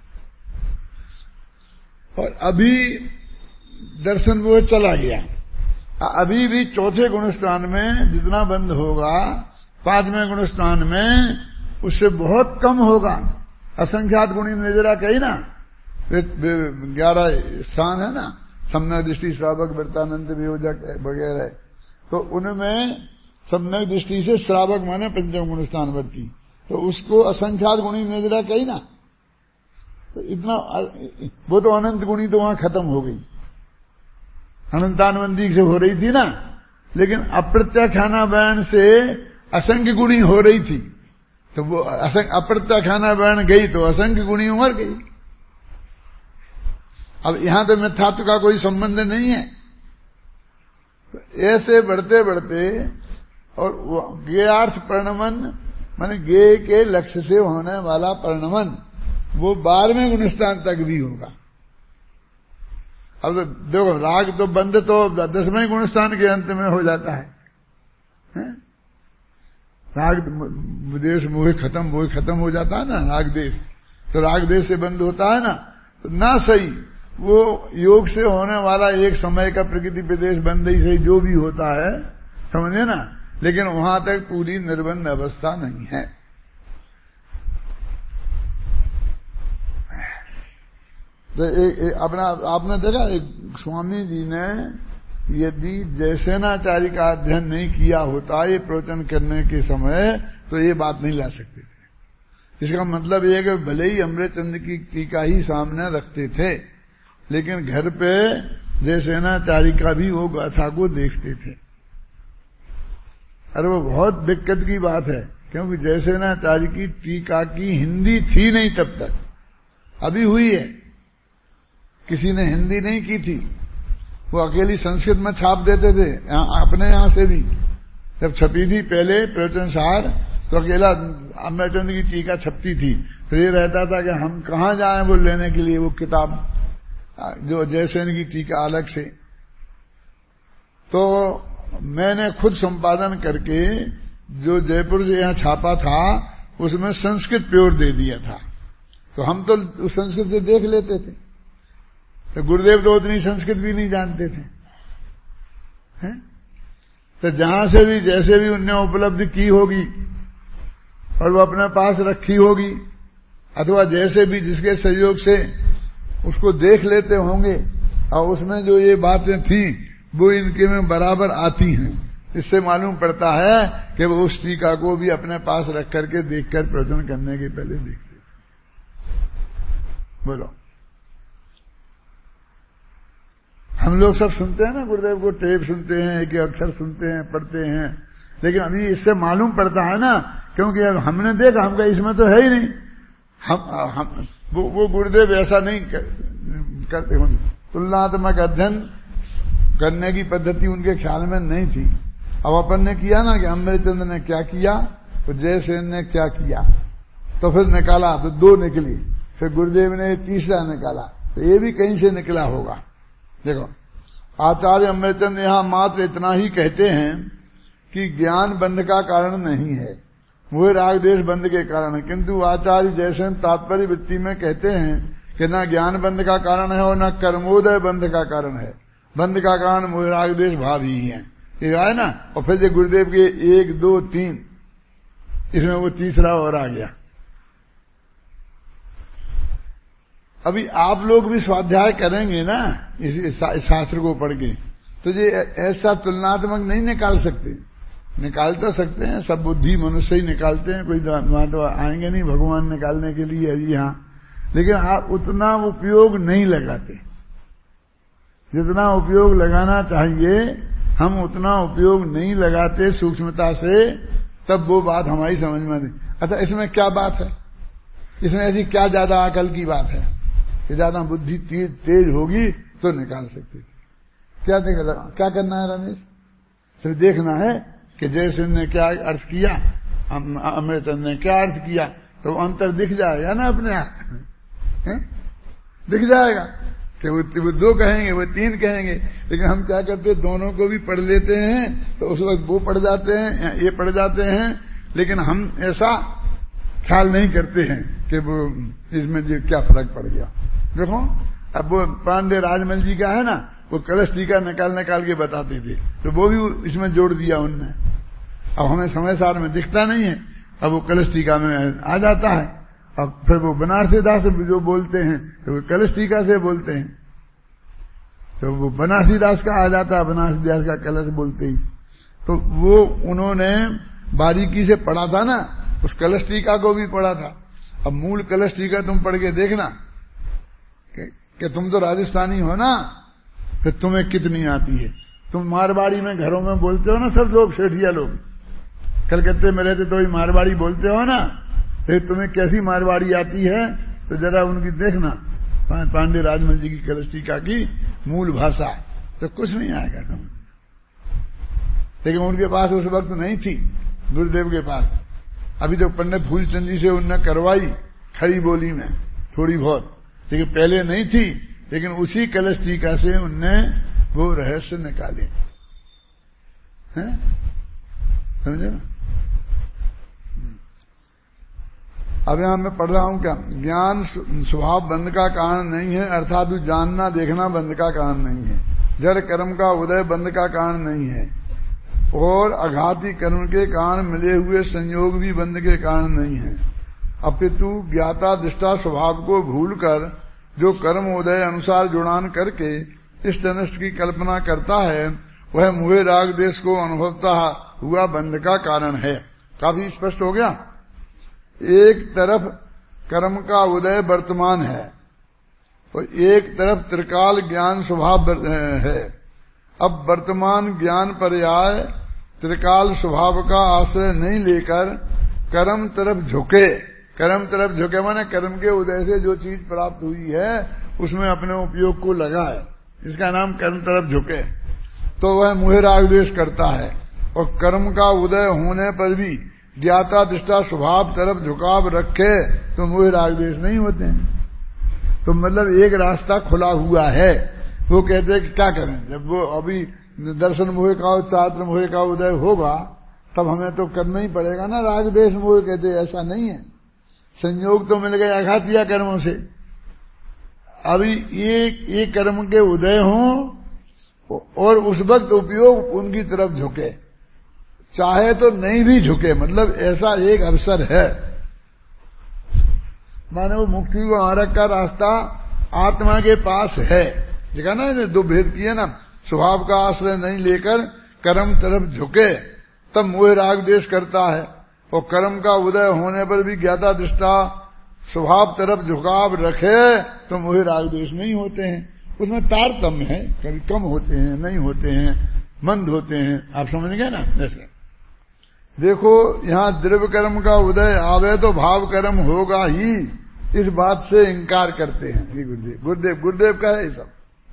और अभी दर्शन वो चला गया, अभी भी चौथे गुणस्थान में जितना बंद होगा, पांचवें गुणस्थान में उससे बहुत कम होगा। असंख्यात गुणी निर्जरा कही ना, ग्यारह स्थान है ना, सम्यक दृष्टि, श्रावक, वृत्तानंत, वियोजक वगैरह। तो उनमें सम्यक दृष्टि से श्रावक माने पंचम गुण स्थान वर्ती, तो उसको असंख्यात गुणी निर्जरा कही ना। तो इतना वो तो अनंत गुणी तो वहां खत्म हो गई, अनंतानुबंधी से हो रही थी ना। लेकिन अप्रत्याख्याना बयान से असंख्य गुणी हो रही थी, तो वो अप्रत्याख्याना बयान गई तो असंख्य गुणी उमर गई। अब यहां तो मिथ्यात्व का कोई संबंध नहीं है। ऐसे बढ़ते बढ़ते, और ज्ञेयार्थ परिणमन माने ज्ञेय के लक्ष्य से होने वाला परिणमन वो बारहवें गुणस्थान तक भी होगा। अब देखो, राग तो बंद तो दसवें गुणस्थान के अंत में हो जाता है, है? राग देश मोह खत्म, मोह खत्म हो जाता है ना, राग देश तो राग देश से बंद होता है ना। तो ना सही वो योग से होने वाला एक समय का प्रकृति प्रदेश बंद ही सही जो भी होता है, समझे ना, लेकिन वहां तक पूरी निर्बंध अवस्था नहीं है। तो एक, एक अपना आपने देखा, एक स्वामी जी ने यदि जयसेनाचार्य का अध्ययन नहीं किया होता ये प्रवचन करने के समय, तो ये बात नहीं ला सकते थे। इसका मतलब ये कि भले ही अमृतचंद्र की टीका ही सामने रखते थे, लेकिन घर पे जयसेनाचार्य का भी वो गाथा को देखते थे। अरे वो बहुत दिक्कत की बात है, क्योंकि जयसेनाचार्य की टीका की हिंदी थी नहीं तब तक, अभी हुई है, किसी ने हिंदी नहीं की थी। वो अकेली संस्कृत में छाप देते थे, अपने यहां से भी जब छपी थी पहले प्रवचन सार, तो अकेला अमृतचंद्र की टीका छपती थी। फिर ये रहता था कि हम कहां जाएं वो लेने के लिए, वो किताब जो जयसेन की टीका अलग से। तो मैंने खुद संपादन करके जो जयपुर से यहां छापा था उसमें संस्कृत प्योर दे दिया था। तो हम तो उस संस्कृत से देख लेते थे, तो गुरुदेव तो उतनी संस्कृत भी नहीं जानते थे, हैं? तो जहां से भी जैसे भी उनने उपलब्धि की होगी और वो अपने पास रखी होगी, अथवा जैसे भी जिसके सहयोग से उसको देख लेते होंगे, और उसमें जो ये बातें थी वो इनके में बराबर आती हैं। इससे मालूम पड़ता है कि वो उस टीका को भी अपने पास रख करके देखकर प्रवचन करने के पहले देखते। बोलो। हम लोग सब सुनते हैं ना गुरुदेव को, टेप सुनते हैं, एक अक्षर सुनते हैं, पढ़ते हैं, लेकिन अभी इससे मालूम पड़ता है ना, क्योंकि अब हमने देखा, हमका इसमें तो है ही नहीं। हम, हम वो, वो गुरुदेव ऐसा नहीं कर, करते होंगे। तुलनात्मक अध्ययन करने की पद्धति उनके ख्याल में नहीं थी। अब अपन ने किया ना कि अमृतचंद ने क्या किया, तो जयसेन ने क्या किया, तो फिर निकाला, तो दो निकली, फिर गुरुदेव ने तीसरा निकाला, तो ये भी कहीं से निकला होगा। देखो, आचार्य अमृतचंद यहां मात्र इतना ही कहते हैं कि ज्ञान बंध का कारण नहीं है, वह राग देश बंध के कारण है, किंतु आचार्य जयसेन तात्पर्य वृत्ति में कहते हैं कि न ज्ञान बंध का कारण है और न कर्मोदय बंध का कारण है। बंध का कारण मोह राग देश भाव ही है, ये है ना। और फिर जो गुरुदेव के एक दो तीन, इसमें वो तीसरा और आ गया। अभी आप लोग भी स्वाध्याय करेंगे ना इस शास्त्र को पढ़ के, तो ये ऐसा तुलनात्मक नहीं निकाल सकते। निकाल तो सकते हैं, सब बुद्धि मनुष्य ही निकालते हैं, कोई वहां तो आएंगे नहीं भगवान निकालने के लिए अभी यहां, लेकिन आप उतना उपयोग नहीं लगाते जितना उपयोग लगाना चाहिए। हम उतना उपयोग नहीं लगाते सूक्ष्मता से, तब वो बात हमारी समझ में नहीं। अच्छा, इसमें क्या बात है, इसमें ऐसी क्या ज्यादा अकल की बात है कि ज्यादा बुद्धि तेज होगी तो निकाल सकते। क्या देख क्या करना है रमेश, सिर्फ देखना है कि जयसेन ने क्या अर्थ किया, अमृतचंद ने क्या अर्थ किया, तो अंतर दिख जाएगा ना अपने आप, दिख जाएगा कि वो, वो दो कहेंगे, वो तीन कहेंगे, लेकिन हम क्या करते हैं, दोनों को भी पढ़ लेते हैं, तो उस वक्त वो पढ़ जाते हैं, ये पढ़ जाते हैं, लेकिन हम ऐसा ख्याल नहीं करते हैं कि वो इसमें जो क्या फर्क पड़ गया। देखो, अब वो पांडे राजमल जी का है ना, वो कलश टीका निकाल निकाल के बताते थे, तो वो भी इसमें जोड़ दिया उनने। अब हमें समय सार में दिखता नहीं है, अब वो कलश टीका में आ जाता है। अब फिर वो बनारसी दास जो बोलते हैं तो वो कलश टीका से बोलते हैं, तो वो बनारसी दास का आ जाता है, बनारसी दास का कलश बोलते ही। तो वो उन्होंने बारीकी से पढ़ा था ना, उस कलश टीका को भी पढ़ा था। अब मूल कलश टीका तुम पढ़ के देखना कि, कि तुम तो राजस्थानी हो ना, फिर तुम्हें कितनी आती है। तुम मारवाड़ी में घरों में बोलते हो ना, सब लोग सेठिया लोग कलकत्ते में रहते तो ही मारवाड़ी बोलते हो ना, फिर तुम्हें कैसी मारवाड़ी आती है, तो जरा उनकी देखना, पांडे राजमल जी की कलश टीका की मूल भाषा, तो कुछ नहीं आएगा तुम। लेकिन उनके पास उस वक्त नहीं थी, गुरुदेव के पास। अभी तो पंडित फूलचंद जी से उनने करवाई खड़ी बोली में थोड़ी बहुत, लेकिन पहले नहीं थी। लेकिन उसी कलश टीका से उनने वो रहस्य निकाले हैं, समझे ना। अब यहां मैं पढ़ रहा हूं क्या, ज्ञान स्वभाव बंध का कारण नहीं है, अर्थात जानना देखना बंध का कारण नहीं है, जड़ कर्म का उदय बंध का कारण नहीं है, और अघाती कर्म के कारण मिले हुए संयोग भी बंध के कारण नहीं है। अपितु ज्ञाता दृष्टा स्वभाव को भूलकर जो कर्म उदय अनुसार जुड़ान करके इष्ट अनिष्ट की कल्पना करता है, वह मोह राग देश को अनुभवता हुआ बंध का कारण है। काफी स्पष्ट हो गया। एक तरफ कर्म का उदय वर्तमान है और एक तरफ त्रिकाल ज्ञान स्वभाव है। अब वर्तमान ज्ञान पर्याय त्रिकाल स्वभाव का आश्रय नहीं लेकर कर्म तरफ झुके, कर्म तरफ झुके माने कर्म के उदय से जो चीज प्राप्त हुई है उसमें अपने उपयोग को लगाए, इसका नाम कर्म तरफ झुके, तो वह मोह राग द्वेष करता है। और कर्म का उदय होने पर भी ज्ञाता दृष्टा स्वभाव तरफ झुकाव रखे तो मोह राग द्वेष नहीं होते हैं। तो मतलब एक रास्ता खुला हुआ है। वो कहते हैं कि क्या करें, जब वो अभी दर्शन मोह का और चात्र मोह का उदय होगा तब हमें तो करना ही पड़ेगा ना राग द्वेष मोह। कहते ऐसा नहीं है, संयोग तो मिल गए आघातिया कर्मों से। अभी एक एक कर्म के उदय हों और उस वक्त उपयोग उनकी तरफ झुके, चाहे तो नहीं भी झुके, मतलब ऐसा एक अवसर है। माने वो मुक्ति को मार्ग का रास्ता आत्मा के पास है। देखा ना, दो भेद किए ना, स्वभाव का आश्रय नहीं लेकर कर्म तरफ झुके तब मोह राग द्वेष करता है, और कर्म का उदय होने पर भी ज्ञाता दृष्टा स्वभाव तरफ झुकाव रखे तो मोह राग द्वेष नहीं होते हैं। उसमें तारतम्य है, कभी कम होते हैं, नहीं होते हैं, मंद होते हैं। आप समझ गए ना? जैसे देखो यहां द्रव्य कर्म का उदय आवे तो भाव कर्म होगा ही, इस बात से इंकार करते हैं ये गुरुदेव। गुरुदेव गुरुदेव का है ये सब,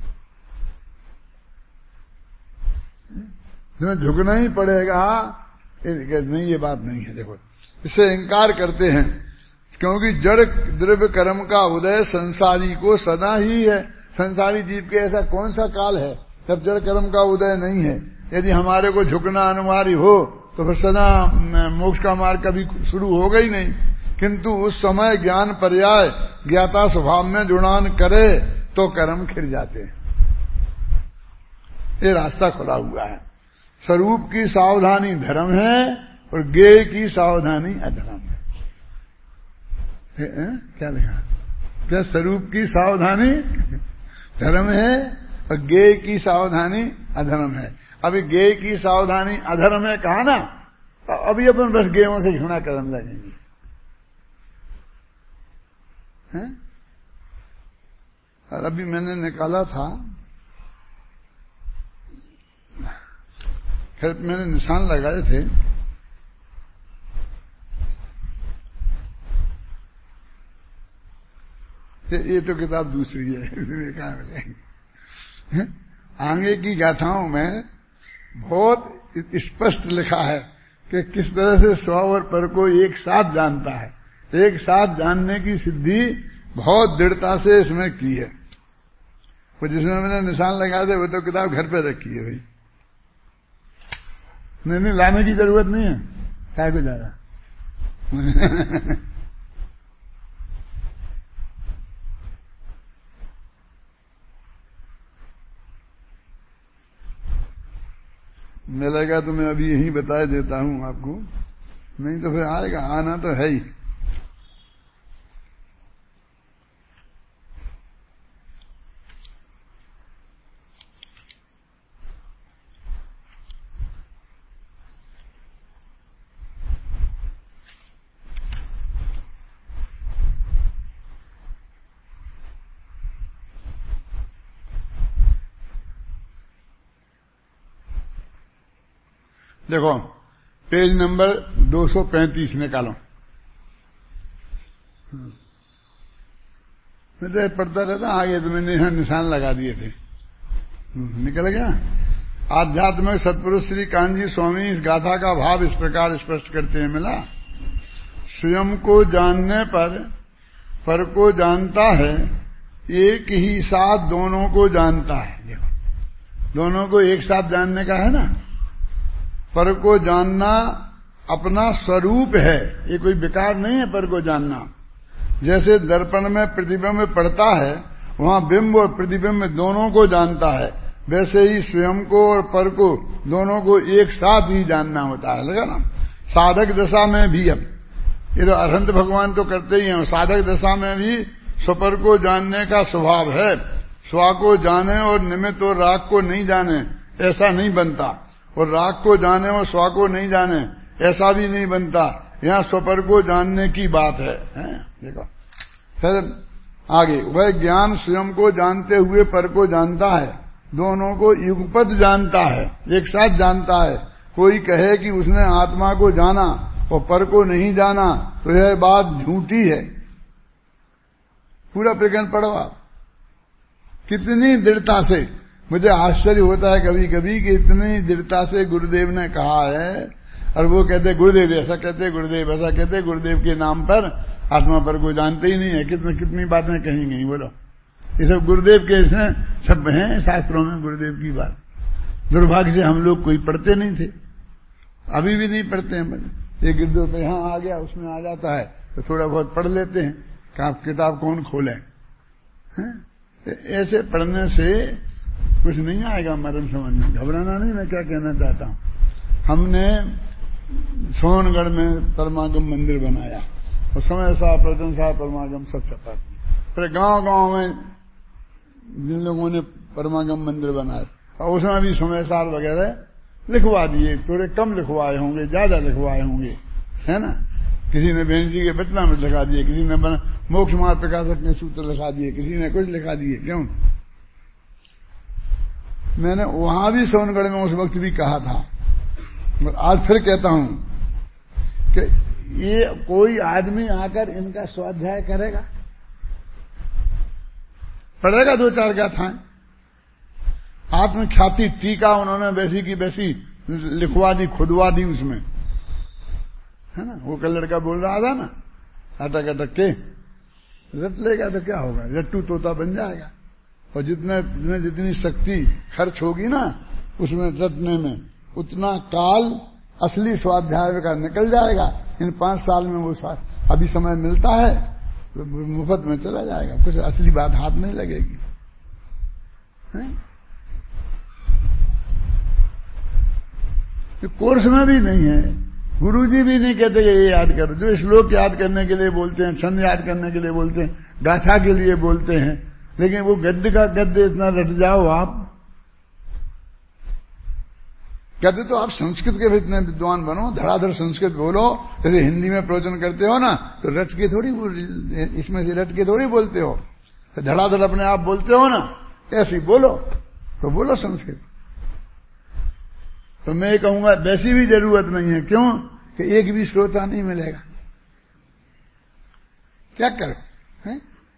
तुम्हें झुकना ही पड़ेगा। नहीं, ये बात नहीं है। देखो इससे इंकार करते हैं, क्योंकि जड़ द्रव्य कर्म का उदय संसारी को सदा ही है। संसारी जीव के ऐसा कौन सा काल है जब जड़ कर्म का उदय नहीं है? यदि हमारे को झुकना अनिवार्य हो तो फिर सदा मोक्ष का मार्ग कभी शुरू होगा ही नहीं। किंतु उस समय ज्ञान पर्याय ज्ञाता स्वभाव में जुड़ान करे तो कर्म खिर जाते हैं। ये रास्ता खुला हुआ है। स्वरूप की सावधानी धर्म है और ज्ञेय की सावधानी अधर्म है। ए, ए, क्या लिखा? क्या स्वरूप की सावधानी धर्म है और ज्ञेय की सावधानी अधर्म है। अभी ज्ञेय की सावधानी अधर्म है कहा ना, अभी अपन बस ज्ञेयों से घृणा कर्म लगेंगे। और अभी मैंने निकाला था, फिर मैंने निशान लगाए थे, ये तो किताब दूसरी है, कहाँ मिलेगी? आगे की गाथाओं में बहुत स्पष्ट लिखा है कि किस तरह से स्व और पर को एक साथ जानता है। एक साथ जानने की सिद्धि बहुत दृढ़ता से इसमें की है। वो जिसमें मैंने निशान लगाए थे वो तो किताब घर पे रखी है भाई। नहीं नहीं, लाने की जरूरत नहीं है, क्या को जा रहा। मिलेगा तो मैं अभी यही बता देता हूं आपको, नहीं तो फिर आएगा, आना तो है ही। देखो पेज नंबर दो सौ पैंतीस निकालो। मैं तो पढ़ता रहता आगे, तो मैंने यहां निशान लगा दिए थे, निकल गया। आध्यात्मिक सत्पुरुष श्री कांजी स्वामी इस गाथा का भाव इस प्रकार स्पष्ट करते हैं। मिला, स्वयं को जानने पर पर को जानता है, एक ही साथ दोनों को जानता है। देखो दोनों को एक साथ जानने का है ना। पर को जानना अपना स्वरूप है, ये कोई विकार नहीं है। पर को जानना जैसे दर्पण में प्रतिबिंब पड़ता है, वहां बिंब और प्रतिबिंब दोनों को जानता है, वैसे ही स्वयं को और पर को दोनों को एक साथ ही जानना होता है। लगा ना? साधक दशा में भी, अब ये तो अरहंत भगवान तो करते ही हैं, साधक दशा में भी स्वपर को जानने का स्वभाव है। स्वा को जाने और निमित्त और राग को नहीं जाने ऐसा नहीं बनता, और राग को जाने और स्वा को नहीं जाने ऐसा भी नहीं बनता। यहां स्वपर को जानने की बात है, है? देखो फिर आगे, वह ज्ञान स्वयं को जानते हुए पर को जानता है, दोनों को युगपत जानता है, एक साथ जानता है। कोई कहे कि उसने आत्मा को जाना और पर को नहीं जाना तो यह बात झूठी है। पूरा प्रकरण पढ़वा, कितनी दृढ़ता से, मुझे आश्चर्य होता है कभी कभी कि इतनी दृढ़ता से गुरुदेव ने कहा है, और वो कहते गुरुदेव ऐसा कहते, गुरुदेव ऐसा कहते, गुरुदेव के नाम पर आत्मा पर को जानते ही नहीं है। कितनी कितनी बातें कही गई, बोलो। ये सब गुरुदेव के इसमें सब हैं शास्त्रों में, गुरुदेव की बात। दुर्भाग्य से हम लोग कोई पढ़ते नहीं थे, अभी भी नहीं पढ़ते हैं। एक गिरदो पे यहाँ आ गया, उसमें आ जाता है तो थोड़ा बहुत पढ़ लेते हैं, कि आप किताब कौन खोले। ऐसे पढ़ने से कुछ नहीं आएगा मरण समझ में, घबराना नहीं। मैं क्या कहना चाहता हूं, हमने सोनगढ़ में परमागम मंदिर बनाया, और समय सा प्रजन सा परमागम सब छपा। फिर गांव गांव में जिन लोगों ने परमागम मंदिर बनाए, और उसमें भी समय सार वगैरह लिखवा दिए, थोड़े कम लिखवाए होंगे, ज्यादा लिखवाए होंगे, है ना। किसी ने बेन जी के बचना में लिखा दिए, किसी ने मोक्ष मार्ग प्रकाशक ने सूत्र लिखा दिए, किसी ने कुछ लिखा दिए। क्यों? मैंने वहां भी सोनगढ़ में उस वक्त भी कहा था, आज फिर कहता हूं कि ये कोई आदमी आकर इनका स्वाध्याय करेगा, पढ़ेगा दो चार गाथाएं, आत्मख्याति टीका उन्होंने वैसी की वैसी लिखवा दी, खुदवा दी उसमें, है ना। वो कल लड़का बोल रहा था ना, अटक अटक के रट लेगा तो क्या होगा, रट्टू तोता बन जाएगा। और जितने जितनी शक्ति खर्च होगी ना उसमें रटने में, उतना काल असली स्वाध्याय का निकल जाएगा। इन पांच साल में वो अभी समय मिलता है तो मुफ्त में चला जाएगा, कुछ असली बात हाथ नहीं लगेगी, है? तो कोर्स में भी नहीं है, गुरुजी भी नहीं कहते ये याद करो। जो श्लोक याद करने के लिए बोलते हैं, छंद याद करने के लिए बोलते हैं, गाथा के लिए बोलते हैं, लेकिन वो गद्य का गद्य इतना रट जाओ आप, कहते तो आप संस्कृत के भी इतने विद्वान बनो, धड़ाधड़ संस्कृत बोलो, जैसे हिंदी में प्रवचन करते हो ना तो रट के थोड़ी, इसमें से रट के थोड़ी बोलते हो, तो धड़ाधड़ अपने आप बोलते हो ना, ऐसे बोलो, तो बोलो संस्कृत। तो मैं कहूंगा वैसी भी जरूरत नहीं है, क्यों कि एक भी श्रोता नहीं मिलेगा, क्या करो, हैं?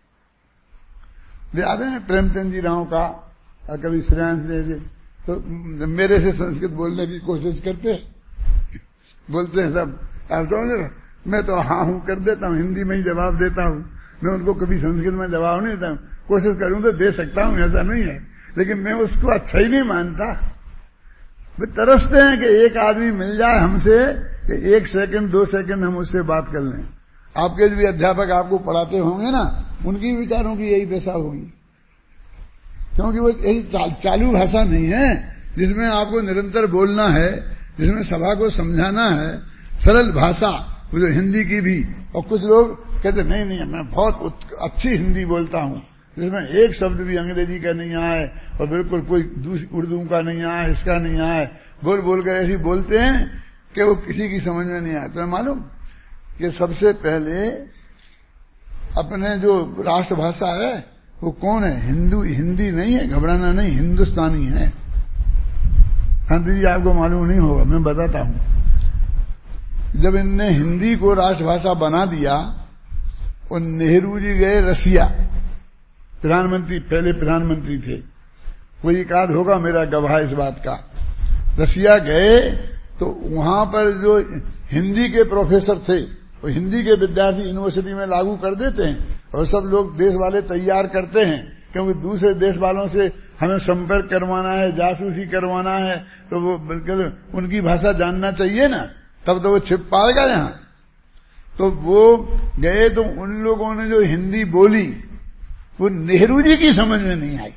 याद है प्रेमचंद जी राव का कभी श्रेयांश दे दे तो मेरे से संस्कृत बोलने की कोशिश करते हैं, बोलते हैं सब, आप समझ रहे, मैं तो हाँ हूं कर देता हूं, हिंदी में ही जवाब देता हूं, मैं उनको कभी संस्कृत में जवाब नहीं देता हूं, कोशिश करूं तो दे सकता हूं, ऐसा नहीं है, लेकिन मैं उसको अच्छा ही नहीं मानता। वे तरसते हैं कि एक आदमी मिल जाए हमसे कि एक सेकंड दो सेकंड हम उससे बात कर लें। आपके जो भी अध्यापक आपको पढ़ाते होंगे ना, उनकी विचारों की यही दशा होगी, क्योंकि वो यही चा, चालू भाषा नहीं है जिसमें आपको निरंतर बोलना है, जिसमें सभा को समझाना है, सरल भाषा, वो जो हिंदी की भी। और कुछ लोग कहते नहीं नहीं मैं बहुत अच्छी हिंदी बोलता हूं, जिसमें एक शब्द भी अंग्रेजी का नहीं आए और बिल्कुल कोई उर्दू का नहीं आए, इसका नहीं आए, बोल बोलकर ऐसी बोलते हैं कि वो किसी की समझ में नहीं आए। तो मालूम कि सबसे पहले अपने जो राष्ट्रभाषा है वो कौन है? हिंदू, हिंदी नहीं है, घबराना नहीं, हिंदुस्तानी है। गांधी जी आपको मालूम नहीं होगा, मैं बताता हूं। जब इनने हिंदी को राष्ट्रभाषा बना दिया और नेहरू जी गए रसिया, प्रधानमंत्री, पहले प्रधानमंत्री थे, कोई एक आध होगा मेरा गवाह इस बात का, रसिया गए तो वहां पर जो हिंदी के प्रोफेसर थे वो हिंदी के विद्यार्थी यूनिवर्सिटी में लागू कर देते हैं और सब लोग देश वाले तैयार करते हैं, क्योंकि दूसरे देश वालों से हमें संपर्क करवाना है, जासूसी करवाना है, तो वो बिल्कुल उनकी भाषा जानना चाहिए ना, तब तो वो छिप पाएगा यहां। तो वो गए तो उन लोगों ने जो हिंदी बोली वो नेहरू जी की समझ में नहीं आई,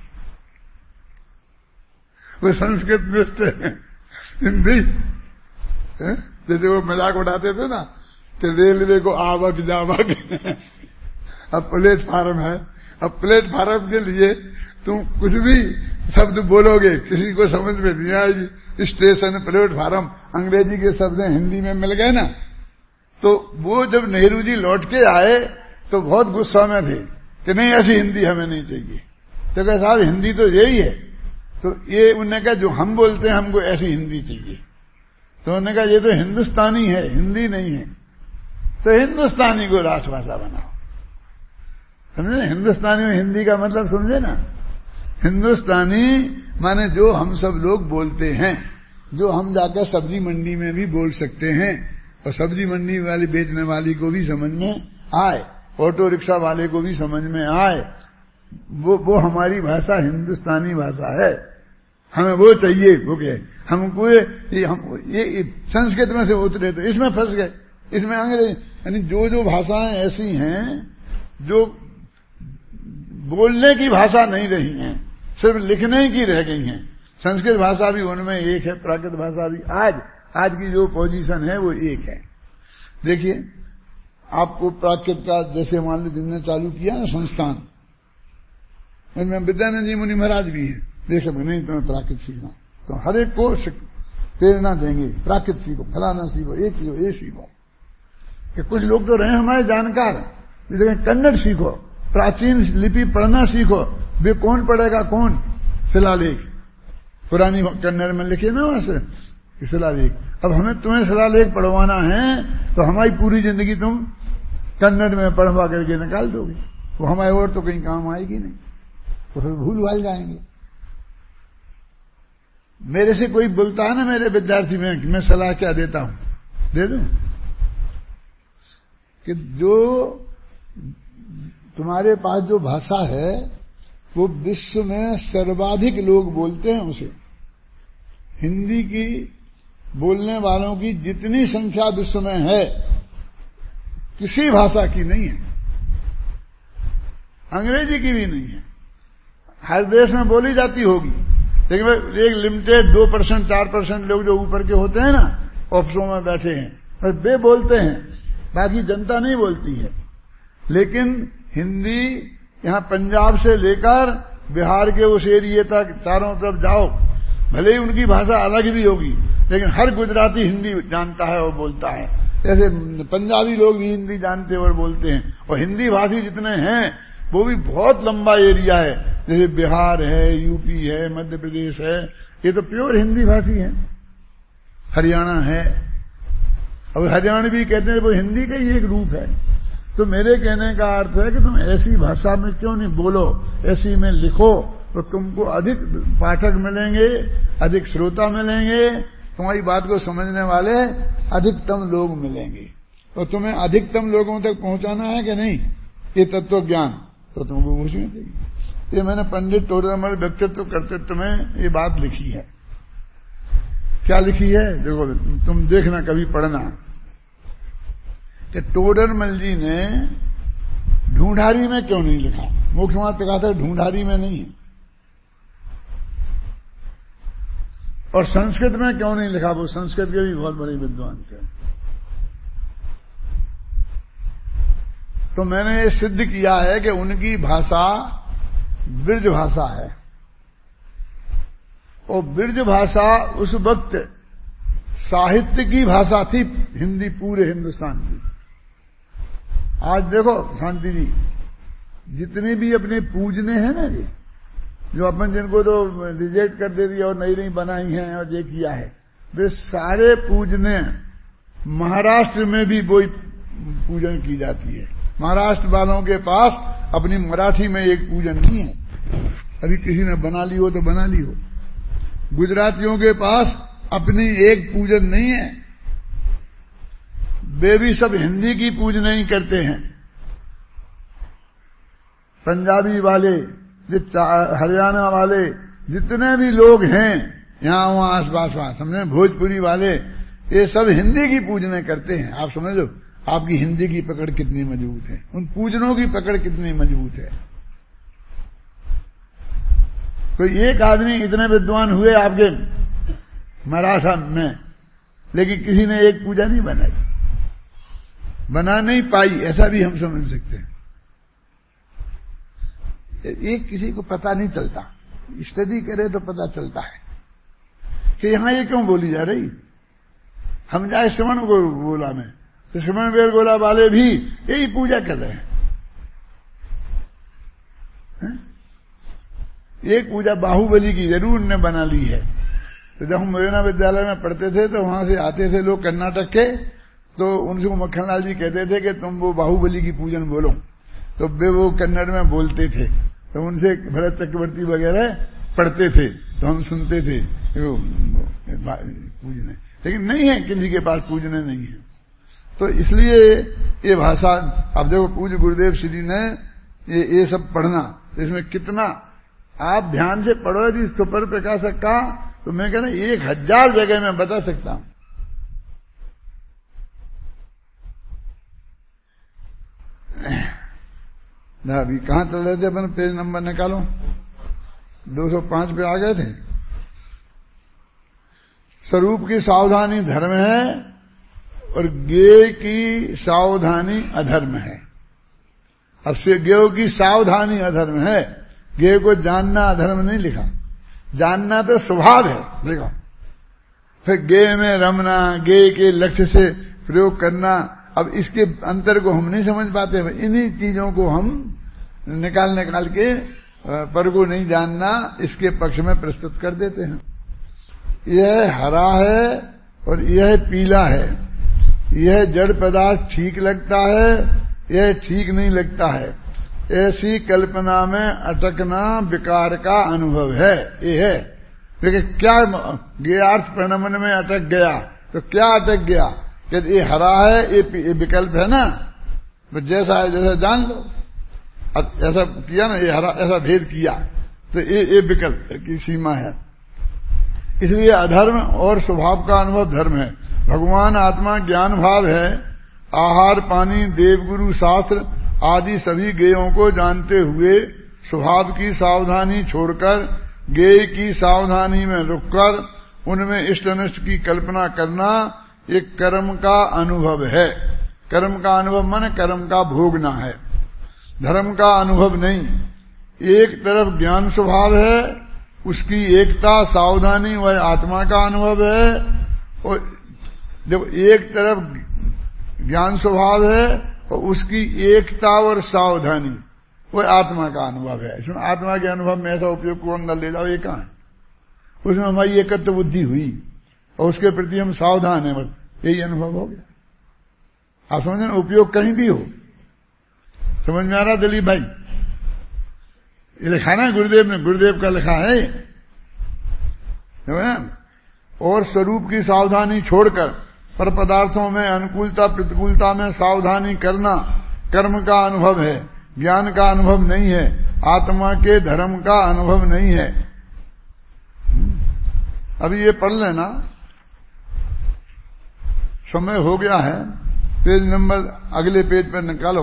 वो संस्कृत में हिंदी, जैसे वो मजाक उड़ाते थे ना कि रेलवे को आवक जावक, अब प्लेटफार्म है, अब प्लेटफार्म के लिए तुम कुछ भी शब्द बोलोगे किसी को समझ में नहीं आएगी। स्टेशन, प्लेटफार्म, अंग्रेजी के शब्द हिंदी में मिल गए ना। तो वो जब नेहरू जी लौट के आए तो बहुत गुस्सा में थे कि नहीं ऐसी हिंदी हमें नहीं चाहिए। तो कहा साहब हिंदी तो यही है। तो ये उन्होंने कहा जो हम बोलते हैं हमको ऐसी हिंदी चाहिए। तो उन्होंने कहा ये तो हिंदुस्तानी है, हिंदी नहीं है, तो हिंदुस्तानी को राष्ट्रभाषा बनाओ। समझे? हिंदुस्तानी में हिंदी का मतलब समझे ना। हिंदुस्तानी माने जो हम सब लोग बोलते हैं, जो हम जाकर सब्जी मंडी में भी बोल सकते हैं और सब्जी मंडी वाली बेचने वाली को भी समझ में आए, ऑटो रिक्शा वाले को भी समझ में आए, वो वो हमारी भाषा हिंदुस्तानी भाषा है, हमें वो चाहिए। वो क्या हमको ये हम ये संस्कृत में से उतरे तो इसमें फंस गए, इसमें अंग्रेजी, यानी जो जो भाषाएं ऐसी हैं जो बोलने की भाषा नहीं रही हैं, सिर्फ लिखने की रह गई हैं। संस्कृत भाषा भी उनमें एक है, प्राकृत भाषा भी आज आज की जो पोजीशन है वो एक है। देखिए आपको प्राकृत का जैसे मान लो जिनने चालू किया ना संस्थान, उनमें विद्यानंद जी मुनि महाराज भी हैं। देख सकते नहीं तुम्हें प्राकृत सीखना, तो हर एक को प्रेरणा देंगे, प्राकृत सीखो, फलाना सीखो, ये सीखो, ये सीखो। कि कुछ लोग तो रहे हमारे जानकार, जैसे कन्नड़ सीखो, प्राचीन लिपि पढ़ना सीखो। वे कौन पढ़ेगा? कौन? शिलालेख। पुरानी कन्नड़ में लिखे ना वहां से शिलालेख। अब हमें तुम्हें शिलालेख पढ़वाना है तो हमारी पूरी जिंदगी तुम कन्नड़ में पढ़वा करके निकाल दोगे, वो हमारे और तो कहीं काम आएगी नहीं, तो फिर भूल भाल जाएंगे। मेरे से कोई बोलता है ना मेरे विद्यार्थी में कि मैं सलाह क्या देता हूं, दे दूं कि जो तुम्हारे पास जो भाषा है वो विश्व में सर्वाधिक लोग बोलते हैं उसे, हिंदी की बोलने वालों की जितनी संख्या विश्व में है किसी भाषा की नहीं है, अंग्रेजी की भी नहीं है। हर देश में बोली जाती होगी, लेकिन एक लिमिटेड दो परसेंट चार परसेंट लोग जो ऊपर के होते हैं ना ऑफिसों में बैठे हैं, बस वे बोलते हैं, बाकी जनता नहीं बोलती है। लेकिन हिंदी यहां पंजाब से लेकर बिहार के उस एरिए तक चारों तरफ जाओ, भले ही उनकी भाषा अलग भी होगी, लेकिन हर गुजराती हिंदी जानता है और बोलता है। जैसे पंजाबी लोग भी हिंदी जानते और बोलते हैं, और हिंदी भाषी जितने हैं वो भी बहुत लंबा एरिया है, जैसे बिहार है, यूपी है, मध्य प्रदेश है, ये तो प्योर हिंदी भाषी है। हरियाणा है, अब हरियाणवी कहते हैं वो हिंदी का ही एक रूप है। तो मेरे कहने का अर्थ है कि तुम ऐसी भाषा में क्यों नहीं बोलो, ऐसी में लिखो, तो तुमको अधिक पाठक मिलेंगे, अधिक श्रोता मिलेंगे, तुम्हारी बात को समझने वाले अधिकतम लोग मिलेंगे। तो तुम्हें अधिकतम लोगों तक पहुंचाना है कि नहीं ये तत्व ज्ञान, तो तुमको पूछना चाहिए। ये मैंने पंडित टोडरमल व्यक्तित्व कर्तृत्व में ये बात लिखी है। क्या लिखी है देखो, तुम देखना कभी पढ़ना कि टोडरमल जी ने ढूंढारी में क्यों नहीं लिखा। मोक्ष मार्ग कहा था ढूंढारी में नहीं है, और संस्कृत में क्यों नहीं लिखा, वो संस्कृत के भी बहुत बड़े विद्वान थे। तो मैंने ये सिद्ध किया है कि उनकी भाषा ब्रज भाषा है, और ब्रज भाषा उस वक्त साहित्य की भाषा थी हिंदी पूरे हिंदुस्तान की। आज देखो शांति जी, जितने भी अपने पूजने हैं ना जी, जो अपन जिनको तो रिजेक्ट कर दे दिया और नई नई बनाई हैं और ये किया है, वे सारे पूजने महाराष्ट्र में भी वही पूजन की जाती है। महाराष्ट्र वालों के पास अपनी मराठी में एक पूजन नहीं है, अभी किसी ने बना ली हो तो बना ली हो। गुजरातियों के पास अपनी एक पूजन नहीं है, वे भी सब हिंदी की पूजन ही करते हैं। पंजाबी वाले, हरियाणा वाले, जितने भी लोग हैं यहां वहां आस पास वहां समझे, भोजपुरी वाले, ये सब हिंदी की पूजने करते हैं। आप समझ लो आपकी हिंदी की पकड़ कितनी मजबूत है, उन पूजनों की पकड़ कितनी मजबूत है। कोई एक आदमी इतने विद्वान हुए आपके मराठा में, लेकिन किसी ने एक पूजा नहीं बनाई, बना नहीं पाई, ऐसा भी हम समझ सकते हैं। एक किसी को पता नहीं चलता, स्टडी करे तो पता चलता है कि यहां ये क्यों बोली जा रही। हम जाए श्रवण गोला में, तो श्रवण बेर गोला वाले भी यही पूजा कर रहे हैं, है? एक पूजा बाहुबली की जरूर ने बना ली है। तो जब हम मुरैना विद्यालय में पढ़ते थे तो वहां से आते थे लोग कर्नाटक के, तो उनसे मक्खनलाल जी कहते थे कि तुम वो बाहुबली की पूजन बोलो, तो वे वो कन्नड़ में बोलते थे, तो उनसे भरत चक्रवर्ती वगैरह पढ़ते थे, तो हम सुनते थे वो पूजने, लेकिन नहीं है, किसी के पास पूजने नहीं है। तो इसलिए ये भाषा, अब देखो पूज्य गुरुदेव श्री ने ये ये सब पढ़ना, इसमें कितना आप ध्यान से पढ़ो। यदि सुपर प्रकाशक का तो मैं कह रहा एक हजार जगह मैं बता सकता हूं। ना अभी कहां चल रहे थे अपन, पेज नंबर निकालो, दो सौ पांच पे आ गए थे। स्वरूप की सावधानी धर्म है और ज्ञेय की सावधानी अधर्म है। अब से ज्ञेय की सावधानी अधर्म है, ज्ञेय को जानना अधर्म नहीं लिखा, जानना तो स्वभाव है। देखो फिर ज्ञेय में रमना, ज्ञेय के लक्ष्य से प्रयोग करना, अब इसके अंतर को हम नहीं समझ पाते। इन्हीं चीजों को हम निकाल निकाल के पर को नहीं जानना इसके पक्ष में प्रस्तुत कर देते हैं। यह हरा है और यह पीला है, यह जड़ पदार्थ ठीक लगता है, यह ठीक नहीं लगता है, ऐसी कल्पना में अटकना विकार का अनुभव है। ये है लेकिन क्या ज्ञार्थ प्रणमन में अटक गया तो क्या अटक गया कि ये हरा है, ये विकल्प है ना, तो जैसा है जैसा जान लो। ऐसा किया ना, ये हरा, ऐसा भेद किया तो ये ये विकल्प की सीमा है। इसलिए अधर्म और स्वभाव का अनुभव धर्म है। भगवान आत्मा ज्ञान भाव है। आहार पानी देवगुरु शास्त्र आदि सभी गेयों को जानते हुए स्वभाव की सावधानी छोड़कर गेय की सावधानी में रुककर उनमें इष्ट अनिष्ट की कल्पना करना एक कर्म का अनुभव है। कर्म का अनुभव माने कर्म का भोगना है, धर्म का अनुभव नहीं। एक तरफ ज्ञान स्वभाव है, उसकी एकता सावधानी वह आत्मा का अनुभव है, और जब एक तरफ ज्ञान स्वभाव है और उसकी एकता और सावधानी वह आत्मा का अनुभव है। सुन, आत्मा के अनुभव में ऐसा उपयोग को अंदर ले जाओ, ये कहां है? उसमें हमारी एकत्व बुद्धि हुई और उसके प्रति हम सावधान हैं, बस यही अनुभव हो गया। आप समझे, उपयोग कहीं भी हो। समझ में आ रहा दिलीप भाई? ये लिखा ना गुरुदेव ने, गुरुदेव का लिखा है। और स्वरूप की सावधानी छोड़कर पर पदार्थों में अनुकूलता प्रतिकूलता में सावधानी करना कर्म का अनुभव है, ज्ञान का अनुभव नहीं है, आत्मा के धर्म का अनुभव नहीं है। अभी ये पढ़ लेना, समय हो गया है। पेज नंबर अगले पेज पर निकालो।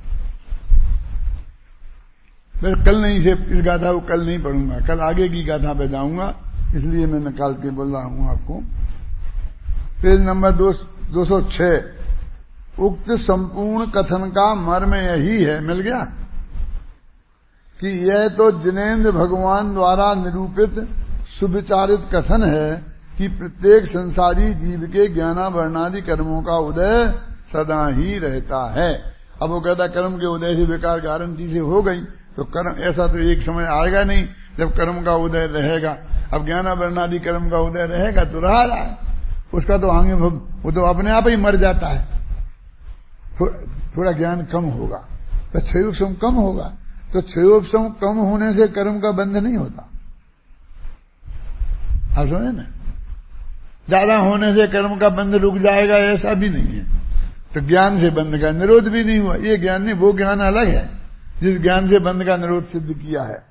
मैं कल नहीं से इस गाथा को कल नहीं पढ़ूंगा, कल आगे की गाथा पे जाऊंगा, इसलिए मैं निकाल के बोल रहा हूं आपको। पेज नंबर दो सौ छह। उक्त संपूर्ण कथन का मर्म यही है, मिल गया, कि यह तो जिनेन्द्र भगवान द्वारा निरूपित सुविचारित कथन है कि प्रत्येक संसारी जीव के ज्ञानाभरणादि कर्मों का उदय सदा ही रहता है। अब वो कहता कर्म के उदय से विकार गारंटी से हो गई, तो कर्म ऐसा तो एक समय आएगा नहीं जब कर्म का उदय रहेगा। अब ज्ञानाभरणादि कर्म का उदय रहेगा तो रहा रहा है, उसका तो आगे वो तो अपने आप ही मर जाता है। थो, थोड़ा ज्ञान कम होगा तो क्षयोपशम कम होगा, तो क्षयोपशम कम होने से कर्म का बंध नहीं होता। आप समझे ना, ज्यादा होने से कर्म का बंध रुक जाएगा ऐसा भी नहीं है। तो ज्ञान से बंध का निरोध भी नहीं हुआ, ये ज्ञान नहीं, वो ज्ञान अलग है जिस ज्ञान से बंध का निरोध सिद्ध किया है।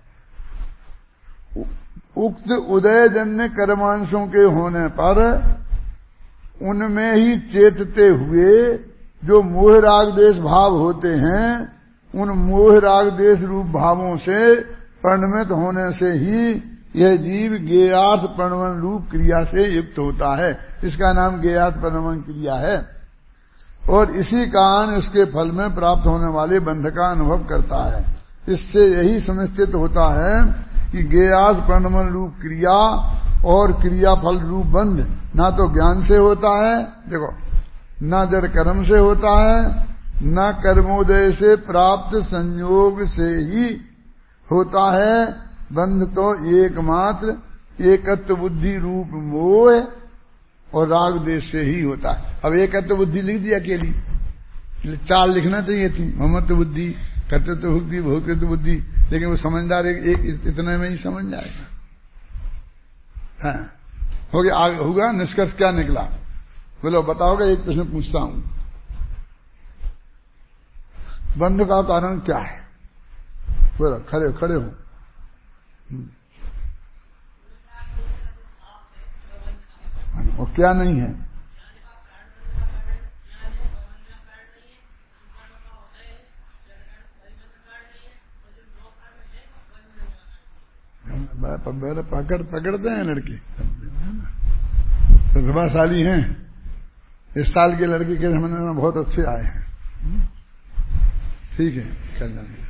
उक्त उदयजन्य कर्मांशों के होने पर उनमें ही चेतते हुए जो मोह राग देश भाव होते हैं, उन मोह राग देश रूप भावों से परिणमित होने से ही यह जीव ज्ञेयार्थ प्रणमन रूप क्रिया से युक्त होता है। इसका नाम ज्ञेयार्थ प्रणमन क्रिया है, और इसी कारण इसके फल में प्राप्त होने वाले बंध का अनुभव करता है। इससे यही सुनिश्चित होता है कि ज्ञेयार्थ प्रणमन रूप क्रिया और क्रिया फल रूप बंध ना तो ज्ञान से होता है, देखो, न जड़ कर्म से होता है, न कर्मोदय से प्राप्त संयोग से ही होता है। बंध तो एकमात्र एकत्व बुद्धि रूप मोह और राग देश से ही होता है। अब एकत्व बुद्धि लिख दी अकेली, चार लिखना चाहिए थी, ममत्व बुद्धि, कर्तृत्व बुद्धि, भोक्तृत्व बुद्धि, लेकिन वो समझदार एक, एक इतने में ही समझ जाएगा। हाँ, हो गया, आगे होगा। निष्कर्ष क्या निकला बोलो, बताओगे? एक प्रश्न पूछता हूं, बंध का कारण क्या है? बोलो, खड़े खड़े हो। और क्या नहीं है? पकड़ पकड़ते हैं लड़के, प्रतिभाशाली हैं। इस साल के लड़के के समझ में बहुत अच्छे आए हैं। ठीक है, चल जाएंगे।